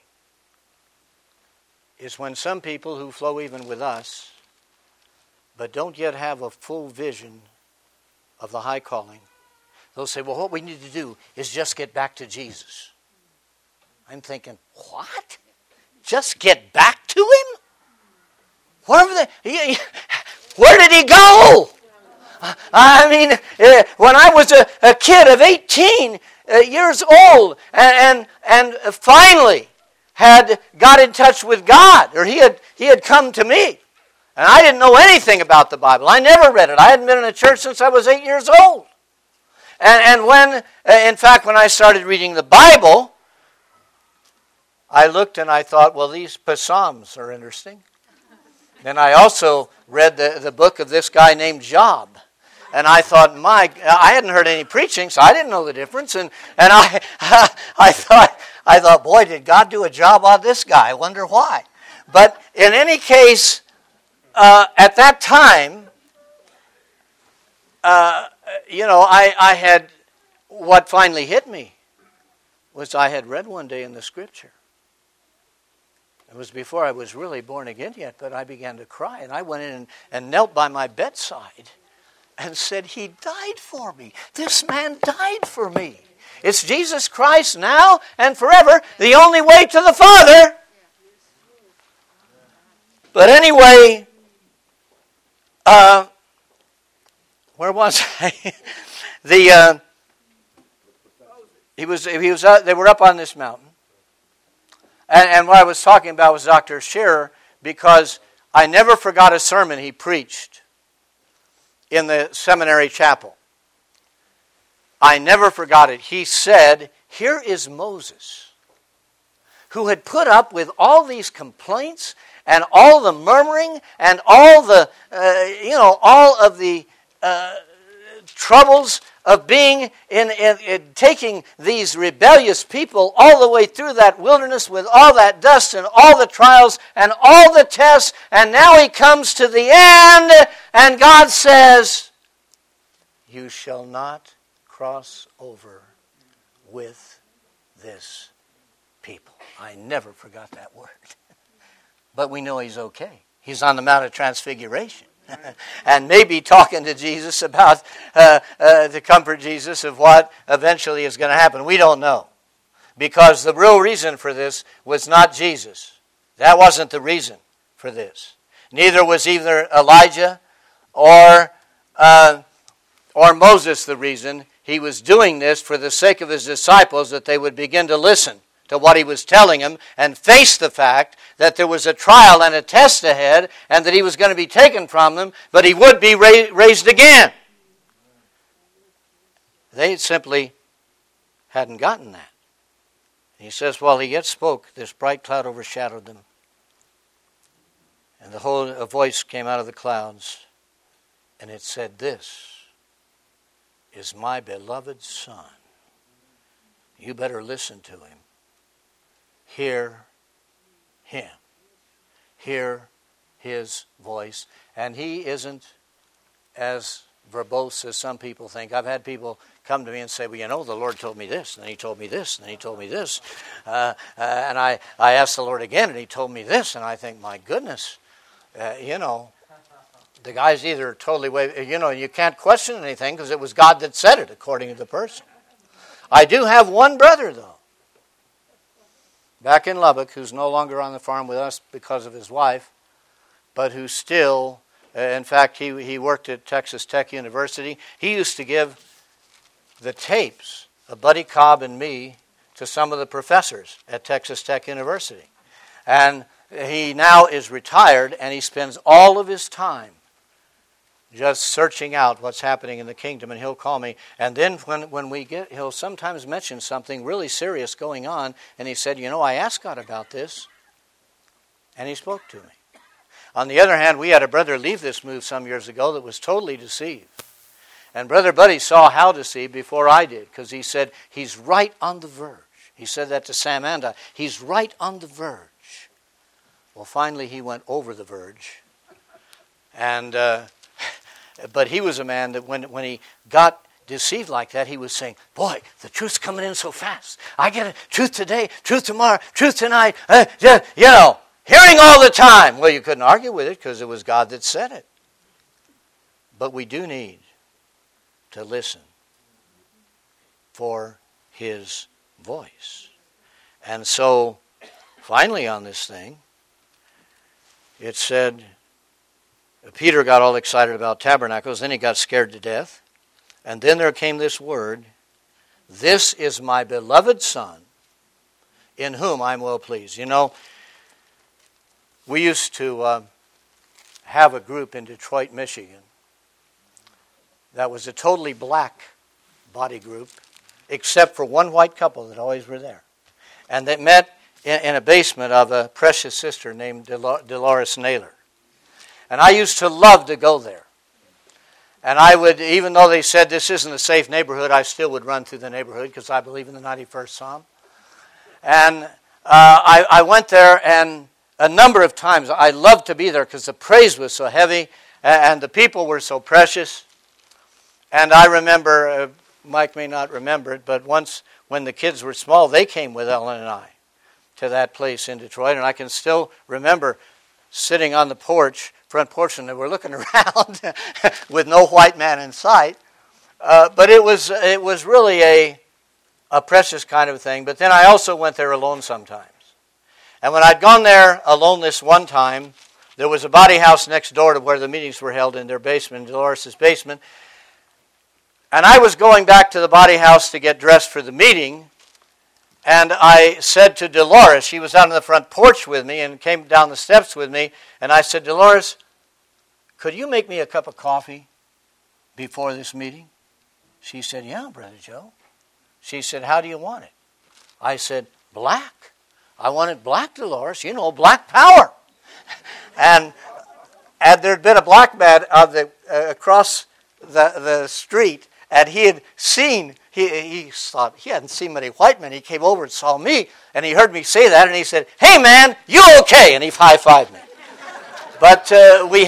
is when some people who flow even with us, but don't yet have a full vision of the high calling, they'll say, well, what we need to do is just get back to Jesus. I'm thinking, what? Just get back to Him? Where did He go? I mean, when I was a kid of 18 years old and finally had got in touch with God, or He had come to me, and I didn't know anything about the Bible. I never read it. I hadn't been in a church since I was 8 years old. And when I started reading the Bible, I looked and I thought, well, these psalms are interesting. Then I also read the book of this guy named Job. And I thought, I hadn't heard any preaching, so I didn't know the difference. And I thought, boy, did God do a job on this guy? I wonder why. But in any case, at that time, I had, what finally hit me was I had read one day in the Scripture. It was before I was really born again yet, but I began to cry. And I went in and knelt by my bedside and said, He died for me. This man died for me. It's Jesus Christ now and forever, the only way to the Father. But anyway, where was I? They were up on this mountain. And what I was talking about was Dr. Scherer, because I never forgot a sermon he preached in the seminary chapel. I never forgot it. He said, here is Moses, who had put up with all these complaints and all the murmuring and all the, all of the troubles of being in taking these rebellious people all the way through that wilderness with all that dust and all the trials and all the tests, and now he comes to the end, and God says, you shall not cross over with this people. I never forgot that word. But we know he's okay. He's on the Mount of Transfiguration. And maybe talking to Jesus about, to comfort Jesus of what eventually is going to happen. We don't know. Because the real reason for this was not Jesus. That wasn't the reason for this. Neither was either Elijah or Moses the reason. He was doing this for the sake of his disciples, that they would begin to listen to what he was telling them and face the fact that there was a trial and a test ahead and that he was going to be taken from them, but he would be raised again. They simply hadn't gotten that. He says, while he yet spoke, this bright cloud overshadowed them. And a voice came out of the clouds, and it said, this is my beloved Son. You better listen to him. Hear him. Hear his voice. And he isn't as verbose as some people think. I've had people come to me and say, well, the Lord told me this, and then he told me this, and then he told me this. And I asked the Lord again, and he told me this, and I think, my goodness, the guy's either totally, you can't question anything because it was God that said it, according to the person. I do have one brother, though, back in Lubbock, who's no longer on the farm with us because of his wife, but who still, in fact, he worked at Texas Tech University. He used to give the tapes of Buddy Cobb and me to some of the professors at Texas Tech University. And he now is retired, and he spends all of his time just searching out what's happening in the kingdom, and he'll call me. And then when we get, he'll sometimes mention something really serious going on, and he said, I asked God about this, and he spoke to me. On the other hand, we had a brother leave this move some years ago that was totally deceived. And Brother Buddy saw how deceived before I did, because he said, he's right on the verge. He said that to Sam and I. He's right on the verge. Well, finally he went over the verge. And but he was a man that when he got deceived like that, he was saying, boy, the truth's coming in so fast. I get it. Truth today, truth tomorrow, truth tonight. Hearing all the time. Well, you couldn't argue with it because it was God that said it. But we do need to listen for his voice. And so, finally on this thing, it said, Peter got all excited about tabernacles, then he got scared to death. And then there came this word, this is my beloved Son, in whom I'm well pleased. We used to have a group in Detroit, Michigan, that was a totally black body group, except for one white couple that always were there. And they met in a basement of a precious sister named Dolores Naylor. And I used to love to go there. And I would, even though they said this isn't a safe neighborhood, I still would run through the neighborhood because I believe in the 91st Psalm. And I went there, and a number of times I loved to be there because the praise was so heavy and the people were so precious. And I remember, Mike may not remember it, but once when the kids were small, they came with Ellen and I to that place in Detroit. And I can still remember sitting on the front porch, and they were looking around with no white man in sight. But it was really a precious kind of thing. But then I also went there alone sometimes. And when I'd gone there alone this one time, there was a body house next door to where the meetings were held in their basement, Dolores' basement. And I was going back to the body house to get dressed for the meeting, and I said to Dolores, she was out on the front porch with me and came down the steps with me, and I said, Dolores, could you make me a cup of coffee before this meeting? She said, yeah, Brother Joe. She said, how do you want it? I said, black. I want it black, Dolores, black power. and there'd been a black man across the street, and he had seen, he thought he hadn't seen many white men. He came over and saw me, and he heard me say that, and he said, hey man, you okay? And he high-fived me. But we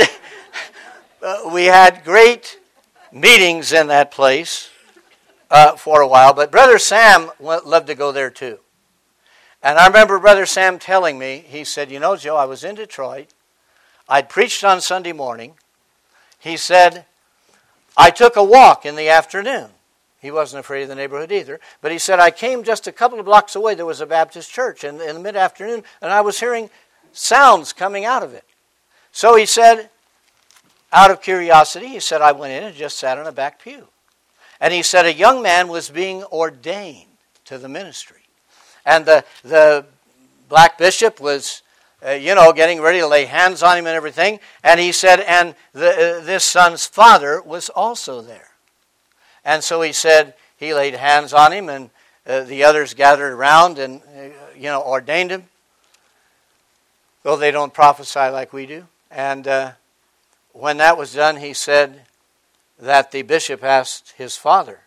had great meetings in that place for a while, but Brother Sam loved to go there too. And I remember Brother Sam telling me, he said, Joe, I was in Detroit. I'd preached on Sunday morning. He said, I took a walk in the afternoon. He wasn't afraid of the neighborhood either. But he said, I came just a couple of blocks away. There was a Baptist church in the mid-afternoon, and I was hearing sounds coming out of it. So he said, out of curiosity, he said, I went in and just sat on a back pew. And he said a young man was being ordained to the ministry. And the black bishop was, getting ready to lay hands on him and everything. And he said, and this son's father was also there. And so he said he laid hands on him, and the others gathered around and, ordained him. Though they don't prophesy like we do. And when that was done, he said that the bishop asked his father,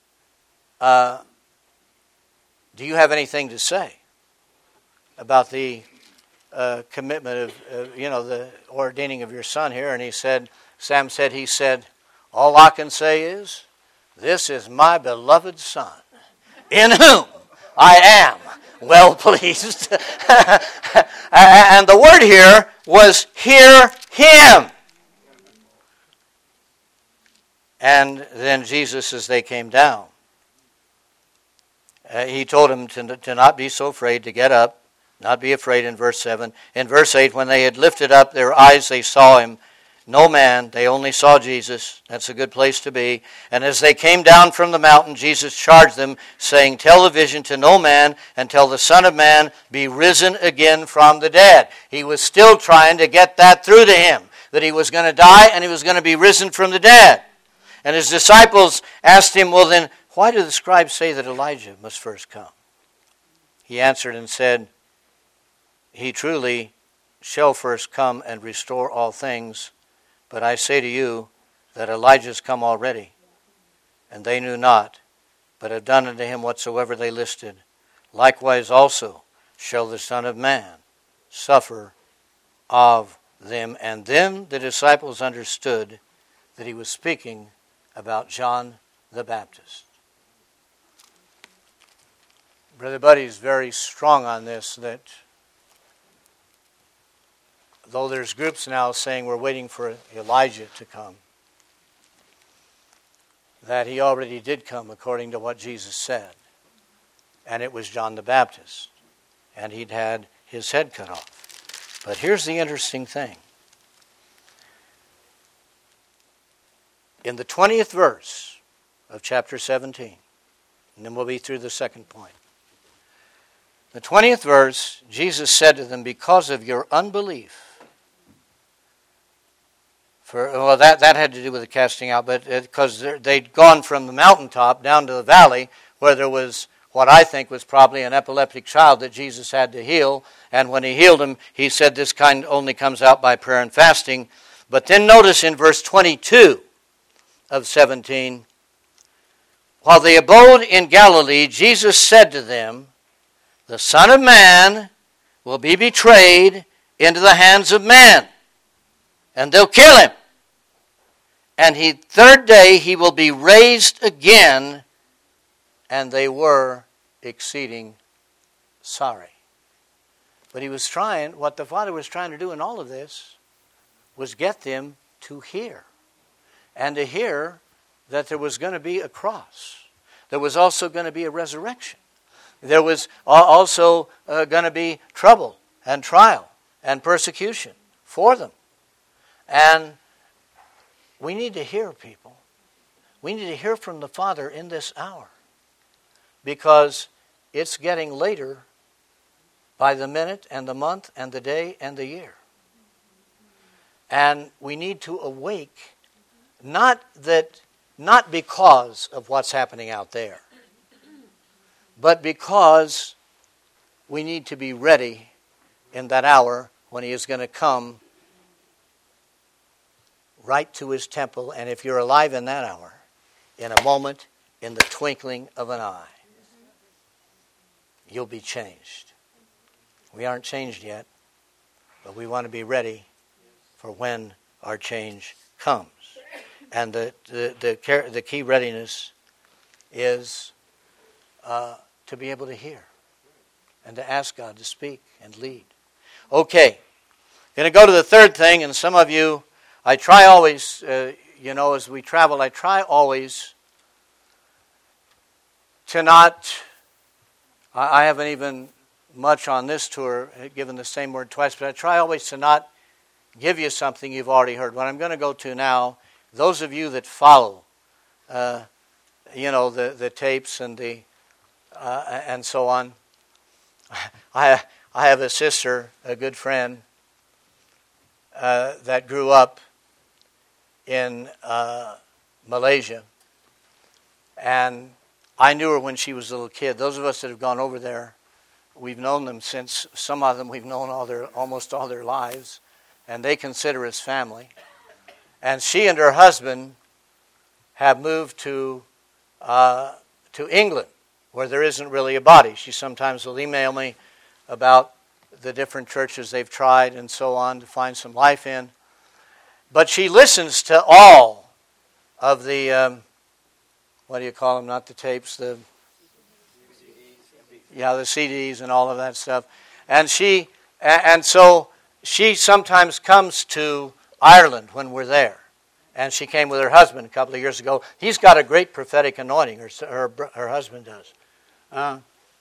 do you have anything to say about the commitment of, the ordaining of your son here? And he said, Sam said, all I can say is, this is my beloved son, in whom I am well pleased. And the word here was, hear him. And then Jesus, as they came down, he told him to not be so afraid, to get up, not be afraid in verse 7. In verse 8, when they had lifted up their eyes, they saw him. No man, they only saw Jesus. That's a good place to be. And as they came down from the mountain, Jesus charged them, saying, tell the vision to no man until the Son of Man be risen again from the dead. He was still trying to get that through to him, that he was going to die and he was going to be risen from the dead. And his disciples asked him, well then, why do the scribes say that Elijah must first come? He answered and said, he truly shall first come and restore all things. But I say to you that Elijah's come already, and they knew not, but have done unto him whatsoever they listed. Likewise also shall the Son of Man suffer of them. And then the disciples understood that he was speaking about John the Baptist. Brother Buddy is very strong on this, that though there's groups now saying we're waiting for Elijah to come, that he already did come according to what Jesus said. And it was John the Baptist. And he'd had his head cut off. But here's the interesting thing. In the 20th verse of chapter 17, and then we'll be through the second point. The 20th verse, Jesus said to them, because of your unbelief, that had to do with the casting out, but because they'd gone from the mountaintop down to the valley where there was what I think was probably an epileptic child that Jesus had to heal. And when he healed him, he said this kind only comes out by prayer and fasting. But then notice in verse 22 of 17, while they abode in Galilee, Jesus said to them, the Son of Man will be betrayed into the hands of men, and they'll kill him. And third day he will be raised again. And they were exceeding sorry. But what the Father was trying to do in all of this was get them to hear. And to hear that there was going to be a cross. There was also going to be a resurrection. There was also going to be trouble and trial and persecution for them. And we need to hear, people. We need to hear from the Father in this hour. Because it's getting later by the minute and the month and the day and the year. And we need to awake, not because of what's happening out there, but because we need to be ready in that hour when he is going to come right to his temple. And if you're alive in that hour, in a moment, in the twinkling of an eye, you'll be changed. We aren't changed yet, but we want to be ready for when our change comes. And the key readiness is to be able to hear and to ask God to speak and lead. Okay, going to go to the third thing, and some of you, I try always, as we travel, I try always to not... I haven't even much on this tour given the same word twice, but I try always to not give you something you've already heard. What I'm going to go to now, those of you that follow, the tapes and and so on. I have a sister, a good friend, that grew up in Malaysia, and I knew her when she was a little kid. Those of us that have gone over there, we've known them since, some of them we've known almost all their lives, and they consider us family. And she and her husband have moved to England, where there isn't really a body. She sometimes will email me about the different churches they've tried and so on to find some life in. But she listens to all of the... what do you call them? Not the tapes, the CDs and all of that stuff. And so she sometimes comes to Ireland when we're there. And she came with her husband a couple of years ago. He's got a great prophetic anointing, her husband does.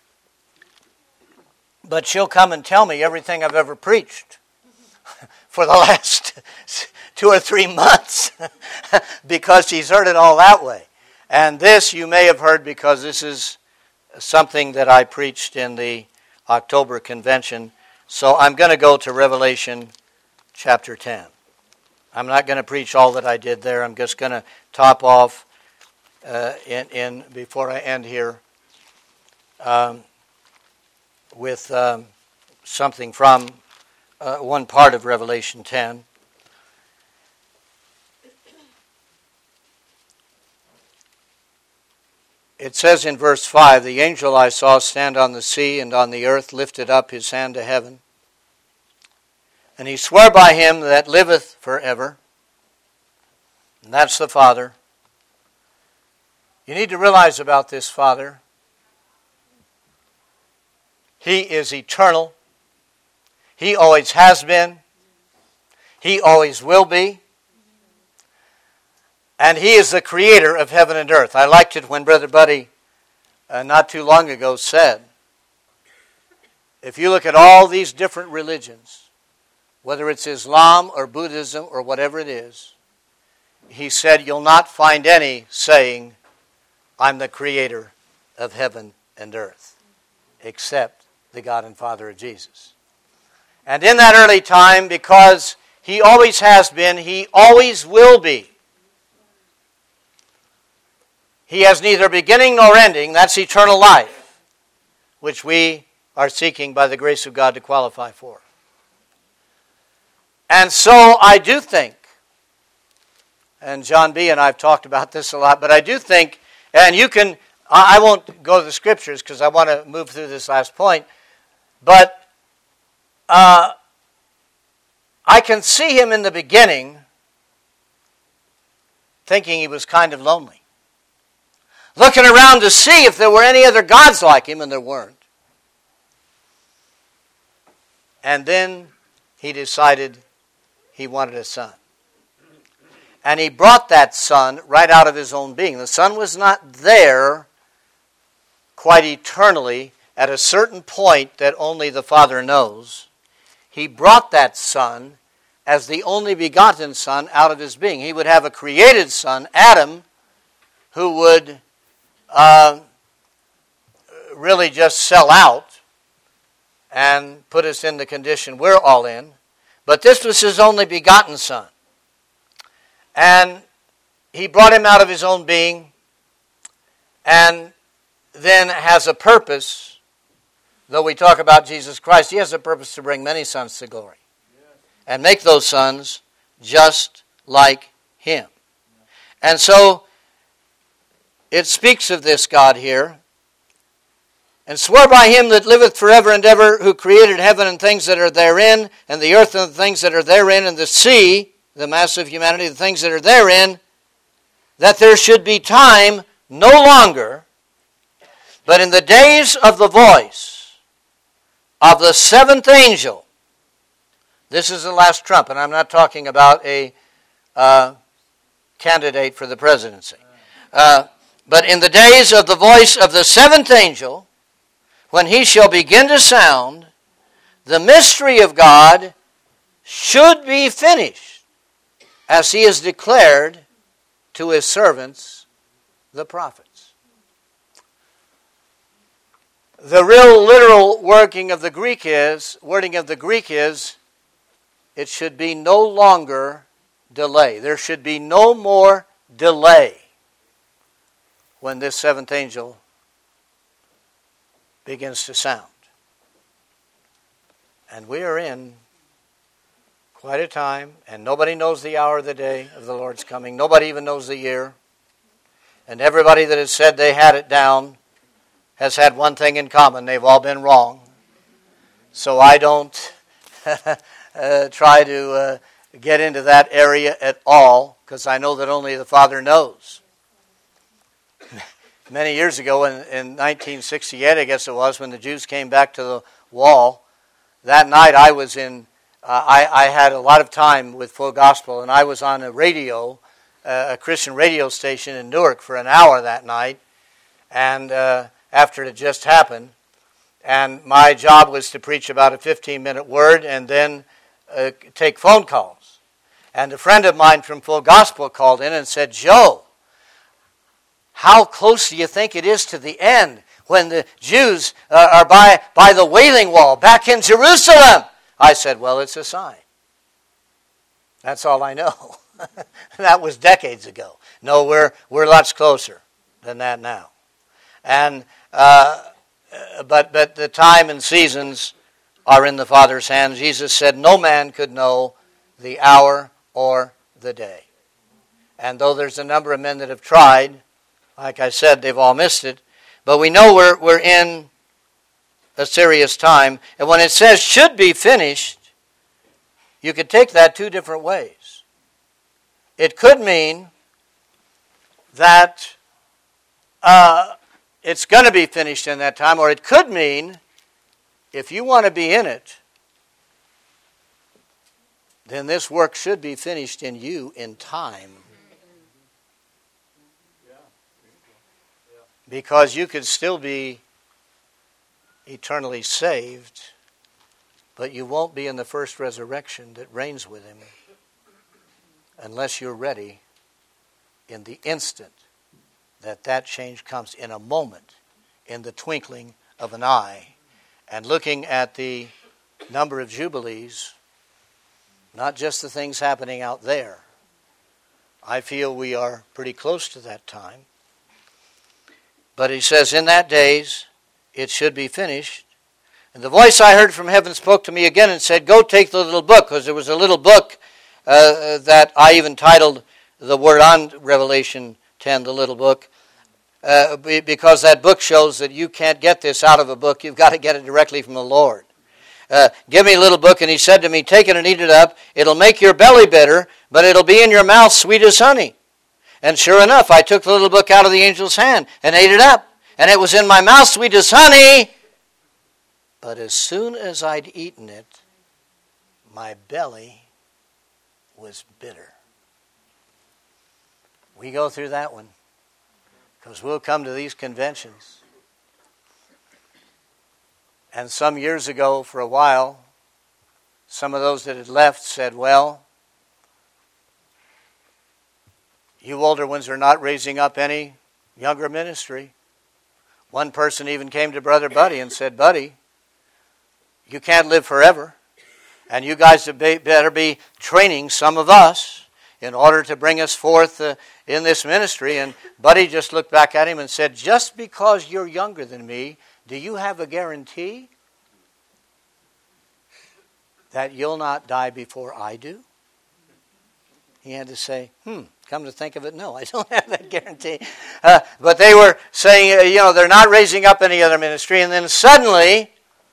But she'll come and tell me everything I've ever preached for the last 2 or 3 months because she's heard it all that way. And this you may have heard because this is something that I preached in the October convention. So I'm going to go to Revelation chapter 10. I'm not going to preach all that I did there. I'm just going to top off before I end here with something from one part of Revelation 10. It says in verse 5, the angel I saw stand on the sea and on the earth lifted up his hand to heaven. And he swore by him that liveth forever. And that's the Father. You need to realize about this Father. He is eternal. He always has been. He always will be. And He is the creator of heaven and earth. I liked it when Brother Buddy not too long ago said, if you look at all these different religions, whether it's Islam or Buddhism or whatever it is, he said you'll not find any saying, I'm the creator of heaven and earth, except the God and Father of Jesus. And in that early time, because He always has been, He always will be. He has neither beginning nor ending. That's eternal life. which we are seeking by the grace of God to qualify for. And so I do think, and John B. and I have talked about this a lot, but I do think, and you can, I won't go to the scriptures because I want to move through this last point, but I can see him in the beginning thinking he was kind of lonely, looking around to see if there were any other gods like him, and there weren't. And then he decided he wanted a son. And he brought that son right out of his own being. The son was not there quite eternally at a certain point that only the Father knows. He brought that son as the only begotten son out of his being. He would have a created son, Adam, who would really just sell out and put us in the condition we're all in. But this was his only begotten son. And he brought him out of his own being and then has a purpose. Though we talk about Jesus Christ, he has a purpose to bring many sons to glory and make those sons just like him. And so it speaks of this God here. And swore by him that liveth forever and ever, who created heaven and things that are therein, and the earth and the things that are therein, and the sea, the mass of humanity, the things that are therein, that there should be time no longer, but in the days of the voice of the seventh angel. This is the last trump, and I'm not talking about a candidate for the presidency. But in the days of the voice of the seventh angel, when he shall begin to sound, the mystery of God should be finished, as he has declared to his servants, the prophets. The real literal wording of the Greek is, it should be no longer delay. There should be no more delay when this seventh angel begins to sound. And we are in quite a time, and nobody knows the hour of the day of the Lord's coming. Nobody even knows the year. And everybody that has said they had it down has had one thing in common. They've all been wrong. So I don't try to get into that area at all, because I know that only the Father knows. Many years ago, in 1968, I guess it was, when the Jews came back to the wall, that night I was in, I had a lot of time with Full Gospel, and I was on a radio, a Christian radio station in Newark for an hour that night, and after it just happened, and my job was to preach about a 15-minute word and then take phone calls. And a friend of mine from Full Gospel called in and said, "Joe, how close do you think it is to the end when the Jews are by the Wailing Wall back in Jerusalem?" I said, "Well, it's a sign." That's all I know. That was decades ago. No, we're lots closer than that now. And but the time and seasons are in the Father's hands. Jesus said no man could know the hour or the day. And though there's a number of men that have tried, like I said, they've all missed it. But we know we're in a serious time. And when it says should be finished, you could take that two different ways. It could mean that it's going to be finished in that time, or it could mean if you want to be in it, then this work should be finished in you in time. Because you could still be eternally saved, but you won't be in the first resurrection that reigns with him unless you're ready in the instant that change comes, in a moment, in the twinkling of an eye. And looking at the number of jubilees, not just the things happening out there, I feel we are pretty close to that time. But he says, in that days it should be finished. And the voice I heard from heaven spoke to me again and said, go take the little book, because there was a little book that I even titled the word on Revelation 10, the little book, because that book shows that you can't get this out of a book. You've got to get it directly from the Lord. Give me a little book, and he said to me, take it and eat it up. It'll make your belly bitter, but it'll be in your mouth sweet as honey. And sure enough, I took the little book out of the angel's hand and ate it up. And it was in my mouth sweet as honey. But as soon as I'd eaten it, my belly was bitter. We go through that one, because we'll come to these conventions. And some years ago, for a while, some of those that had left said, well, you older ones are not raising up any younger ministry. One person even came to Brother Buddy and said, Buddy, you can't live forever, and you guys better be training some of us in order to bring us forth in this ministry. And Buddy just looked back at him and said, just because you're younger than me, do you have a guarantee that you'll not die before I do? He had to say, come to think of it, no, I don't have that guarantee. But they were saying, they're not raising up any other ministry. And then suddenly,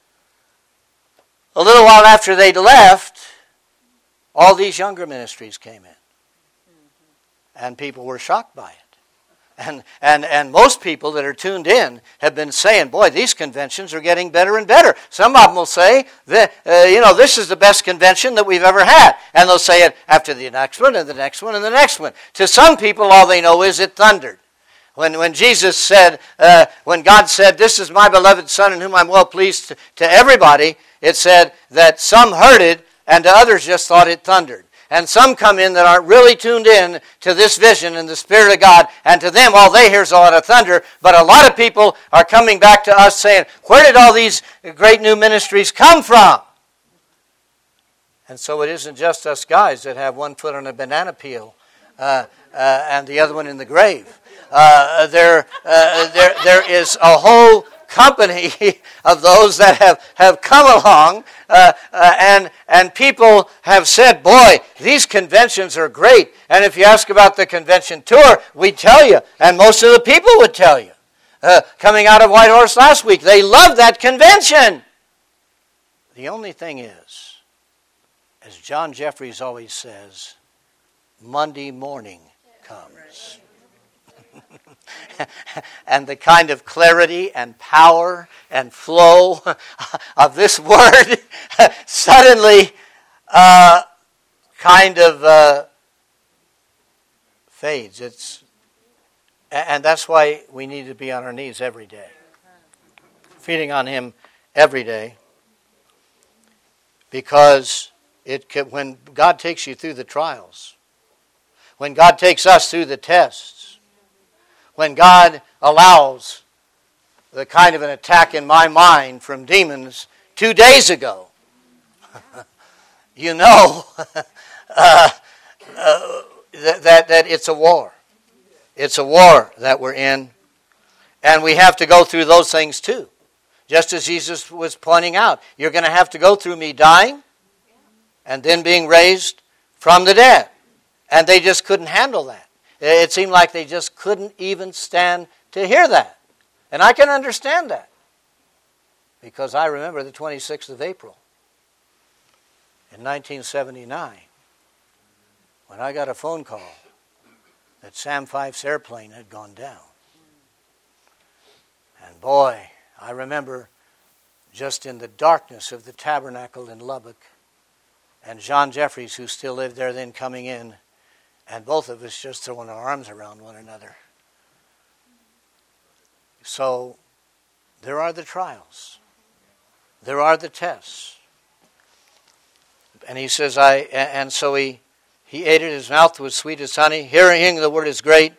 a little while after they'd left, all these younger ministries came in. And people were shocked by it. And most people that are tuned in have been saying, boy, these conventions are getting better and better. Some of them will say, this is the best convention that we've ever had. And they'll say it after the next one and the next one and the next one. To some people, all they know is it thundered. When Jesus said, when God said, this is my beloved Son in whom I'm well pleased, to everybody, it said that some heard it and to others just thought it thundered. And some come in that aren't really tuned in to this vision and the Spirit of God, and to them all they hear is a lot of thunder. But a lot of people are coming back to us saying, where did all these great new ministries come from? And so it isn't just us guys that have one foot on a banana peel and the other one in the grave. There is a whole company of those that have come along, and people have said, boy, these conventions are great. And if you ask about the convention tour, we tell you, and most of the people would tell you. Coming out of Whitehorse last week, they loved that convention. The only thing is, as John Jeffries always says, Monday morning comes. And the kind of clarity and power and flow of this word suddenly kind of fades. And that's why we need to be on our knees every day, feeding on Him every day, because when God takes you through the trials, when God takes us through the tests, when God allows the kind of an attack in my mind from demons 2 days ago, you know that it's a war. It's a war that we're in. And we have to go through those things too. Just as Jesus was pointing out, you're going to have to go through me dying and then being raised from the dead. And they just couldn't handle that. It seemed like they just couldn't even stand to hear that. And I can understand that, because I remember the 26th of April in 1979 when I got a phone call that Sam Fife's airplane had gone down. And boy, I remember just in the darkness of the tabernacle in Lubbock, and John Jeffries, who still lived there then, coming in, and both of us just throwing our arms around one another. So there are the trials. There are the tests. And he says, so he ate it, his mouth was sweet as honey. Hearing the word is great.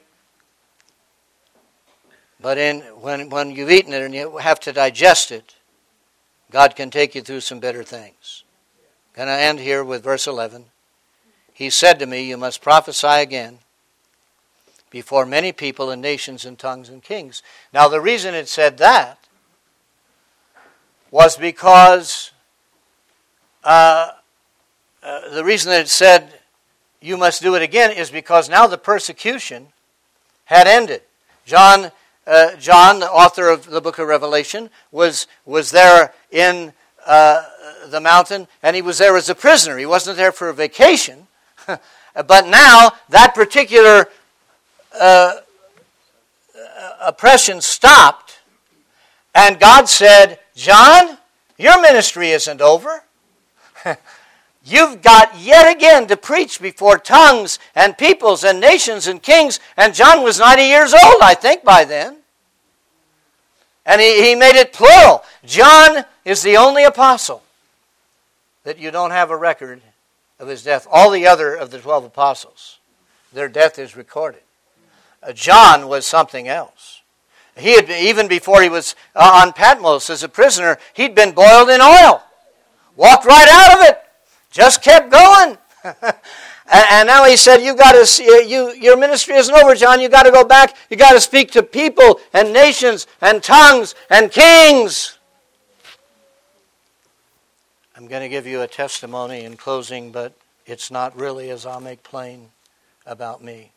But when you've eaten it and you have to digest it, God can take you through some bitter things. Going to end here with verse 11. He said to me, you must prophesy again before many people and nations and tongues and kings. Now the reason it said that was because the reason that it said you must do it again is because now the persecution had ended. John, the author of the book of Revelation, was there in the mountain, and he was there as a prisoner. He wasn't there for a vacation. But now that particular oppression stopped, and God said, John, your ministry isn't over. You've got yet again to preach before tongues and peoples and nations and kings. And John was 90 years old, I think, by then. And he made it plural. John is the only apostle that you don't have a record of his death. All the other of the 12 apostles, their death is recorded. John was something else. He had, even before he was on Patmos as a prisoner, he'd been boiled in oil. Walked right out of it. Just kept going. And now he said, your ministry isn't over, John. You've got to go back. You've got to speak to people and nations and tongues and kings. I'm going to give you a testimony in closing, but it's not really, as I'll make plain, about me.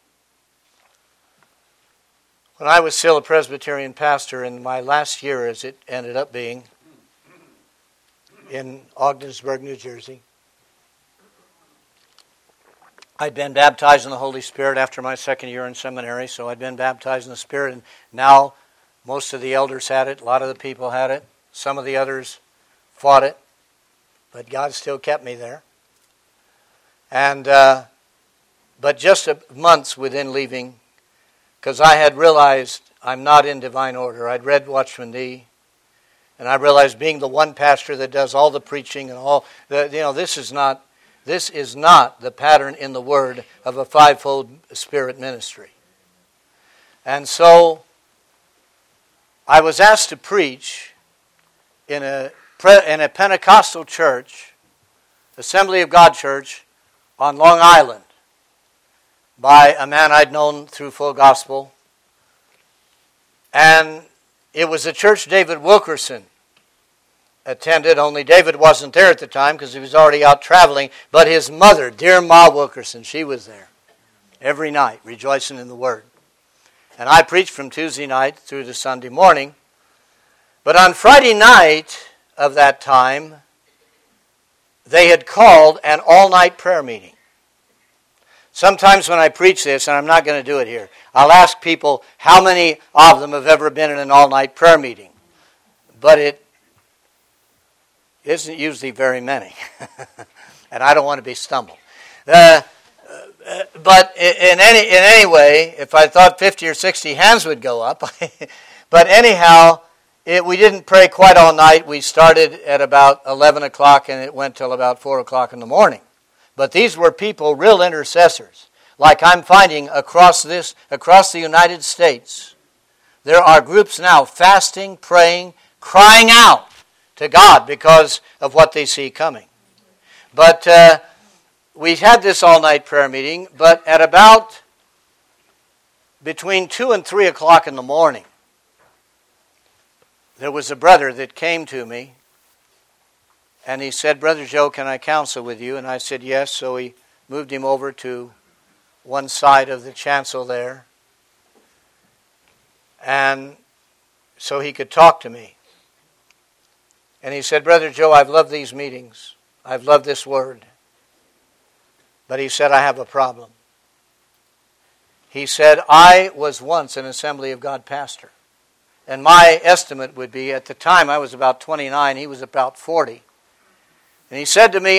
When I was still a Presbyterian pastor in my last year, as it ended up being, in Ogdensburg, New Jersey, I'd been baptized in the Holy Spirit after my second year in seminary, so I'd been baptized in the Spirit, and now most of the elders had it, a lot of the people had it, some of the others fought it, but God still kept me there. And but just months within leaving, because I had realized I'm not in divine order. I'd read Watchman Nee, and I realized being the one pastor that does all the preaching and all, this is not the pattern in the Word of a fivefold Spirit ministry. And so I was asked to preach in a Pentecostal church, Assembly of God Church, on Long Island, by a man I'd known through Full Gospel. And it was a church David Wilkerson attended, only David wasn't there at the time because he was already out traveling, but his mother, dear Ma Wilkerson, she was there every night, rejoicing in the Word. And I preached from Tuesday night through to Sunday morning. But on Friday night of that time, they had called an all-night prayer meeting. Sometimes when I preach this, and I'm not going to do it here, I'll ask people how many of them have ever been in an all-night prayer meeting. But it isn't usually very many. And I don't want to be stumbled. But in any way, if I thought 50 or 60 hands would go up. But anyhow, we didn't pray quite all night. We started at about 11 o'clock and it went till about 4 o'clock in the morning. But these were people, real intercessors, like I'm finding across the United States. There are groups now fasting, praying, crying out to God because of what they see coming. But we had this all-night prayer meeting, but at about between 2 and 3 o'clock in the morning, there was a brother that came to me, and he said, Brother Joe, can I counsel with you? And I said, yes. So he moved him over to one side of the chancel there, and so he could talk to me. And he said, Brother Joe, I've loved these meetings. I've loved this Word. But he said, I have a problem. He said, I was once an Assembly of God pastor. And my estimate would be, at the time I was about 29, he was about 40. And he said to me,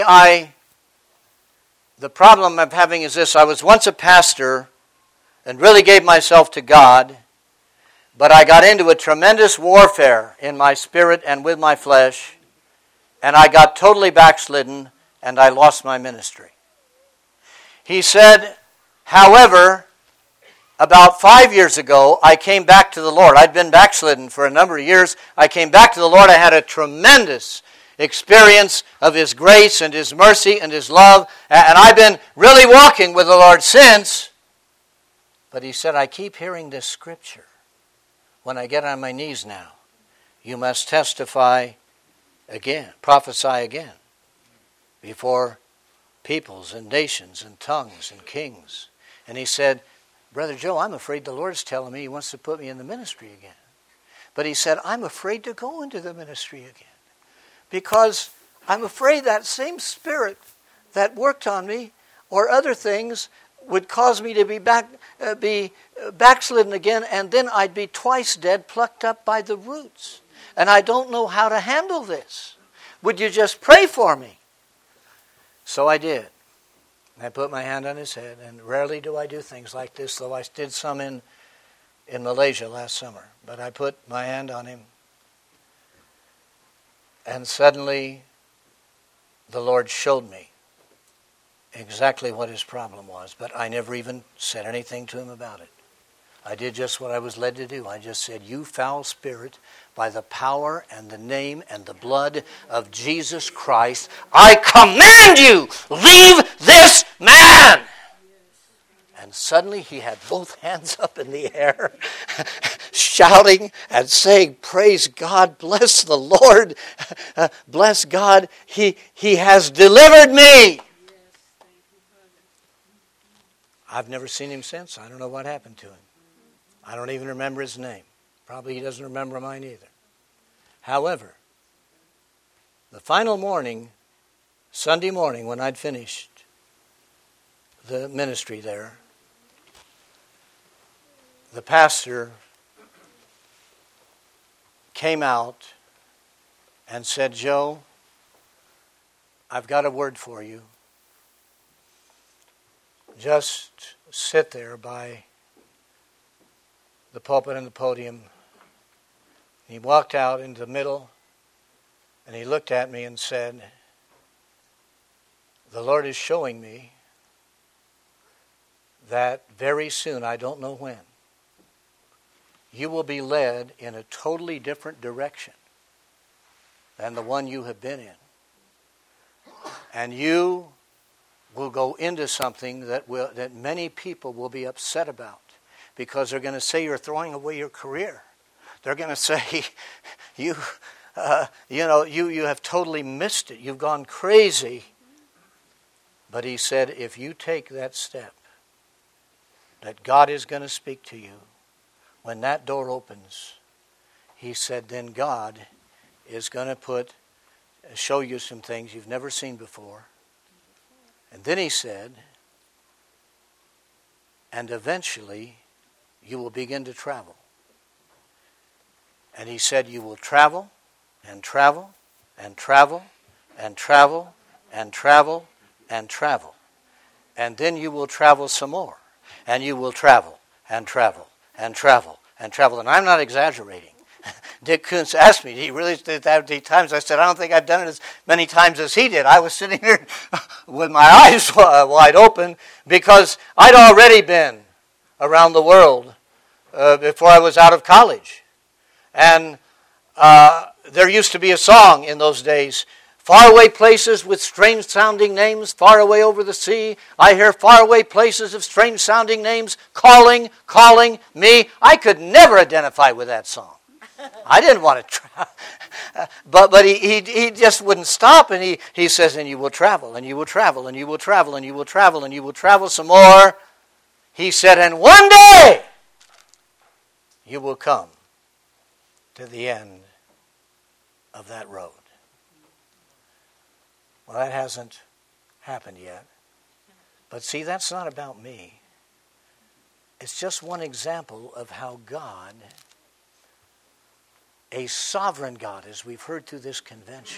the problem I'm having is this: I was once a pastor and really gave myself to God, but I got into a tremendous warfare in my spirit and with my flesh, and I got totally backslidden, and I lost my ministry. He said, however, about 5 years ago, I came back to the Lord. I'd been backslidden for a number of years. I came back to the Lord. I had a tremendous experience of His grace and His mercy and His love, and I've been really walking with the Lord since. But he said, I keep hearing this scripture when I get on my knees now. You must testify again, prophesy again before peoples and nations and tongues and kings. And he said, Brother Joe, I'm afraid the Lord's telling me he wants to put me in the ministry again. But he said, I'm afraid to go into the ministry again because I'm afraid that same spirit that worked on me or other things would cause me to be backslidden again, and then I'd be twice dead, plucked up by the roots. And I don't know how to handle this. Would you just pray for me? So I did. I put my hand on his head, and rarely do I do things like this, though I did some in Malaysia last summer. But I put my hand on him, and suddenly the Lord showed me exactly what his problem was, but I never even said anything to him about it. I did just what I was led to do. I just said, you foul spirit, by the power and the name and the blood of Jesus Christ, I command you, leave this man! And suddenly he had both hands up in the air, shouting and saying, praise God, bless the Lord, bless God, he has delivered me. I've never seen him since. I don't know what happened to him. I don't even remember his name. Probably he doesn't remember mine either. However, the final morning, Sunday morning, when I'd finished the ministry there, the pastor came out and said, Joe, I've got a word for you. Just sit there by the pulpit and the podium. He walked out into the middle and he looked at me and said, the Lord is showing me that very soon, I don't know when, you will be led in a totally different direction than the one you have been in. And you will go into something that many people will be upset about, because they're going to say you're throwing away your career. They're going to say you have totally missed it. You've gone crazy. But he said, if you take that step, that God is going to speak to you, when that door opens, he said, then God is going to show you some things you've never seen before. And then he said, and eventually you will begin to travel. And he said, you will travel and travel and travel and travel and travel and travel. And then you will travel some more. And you will travel and travel and travel and travel. And I'm not exaggerating. Dick Kuntz asked me, he really did that many times. I said, I don't think I've done it as many times as he did. I was sitting here with my eyes wide open because I'd already been around the world before I was out of college. And there used to be a song in those days, faraway places with strange-sounding names, far away over the sea. I hear faraway places of strange-sounding names calling, calling me. I could never identify with that song. I didn't want to try. But he just wouldn't stop, and he says, and you will travel, and you will travel, and you will travel, and you will travel, and you will travel some more. He said, and one day you will come to the end of that road. Well, that hasn't happened yet. But see, that's not about me. It's just one example of how God, a sovereign God, as we've heard through this convention,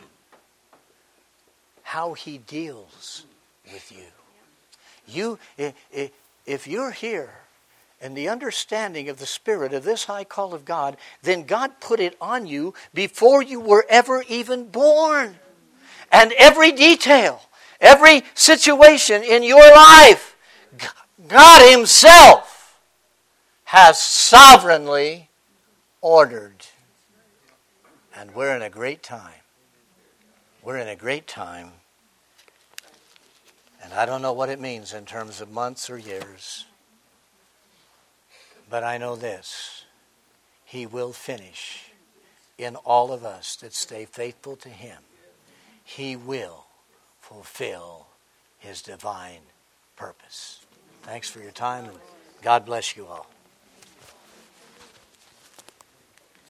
how he deals with you. If you're here and the understanding of the Spirit of this high call of God, then God put it on you before you were ever even born. And every detail, every situation in your life, God himself has sovereignly ordered. And we're in a great time. We're in a great time. And I don't know what it means in terms of months or years. But I know this. He will finish in all of us that stay faithful to Him, He will fulfill His divine purpose. Thanks for your time, and God bless you all.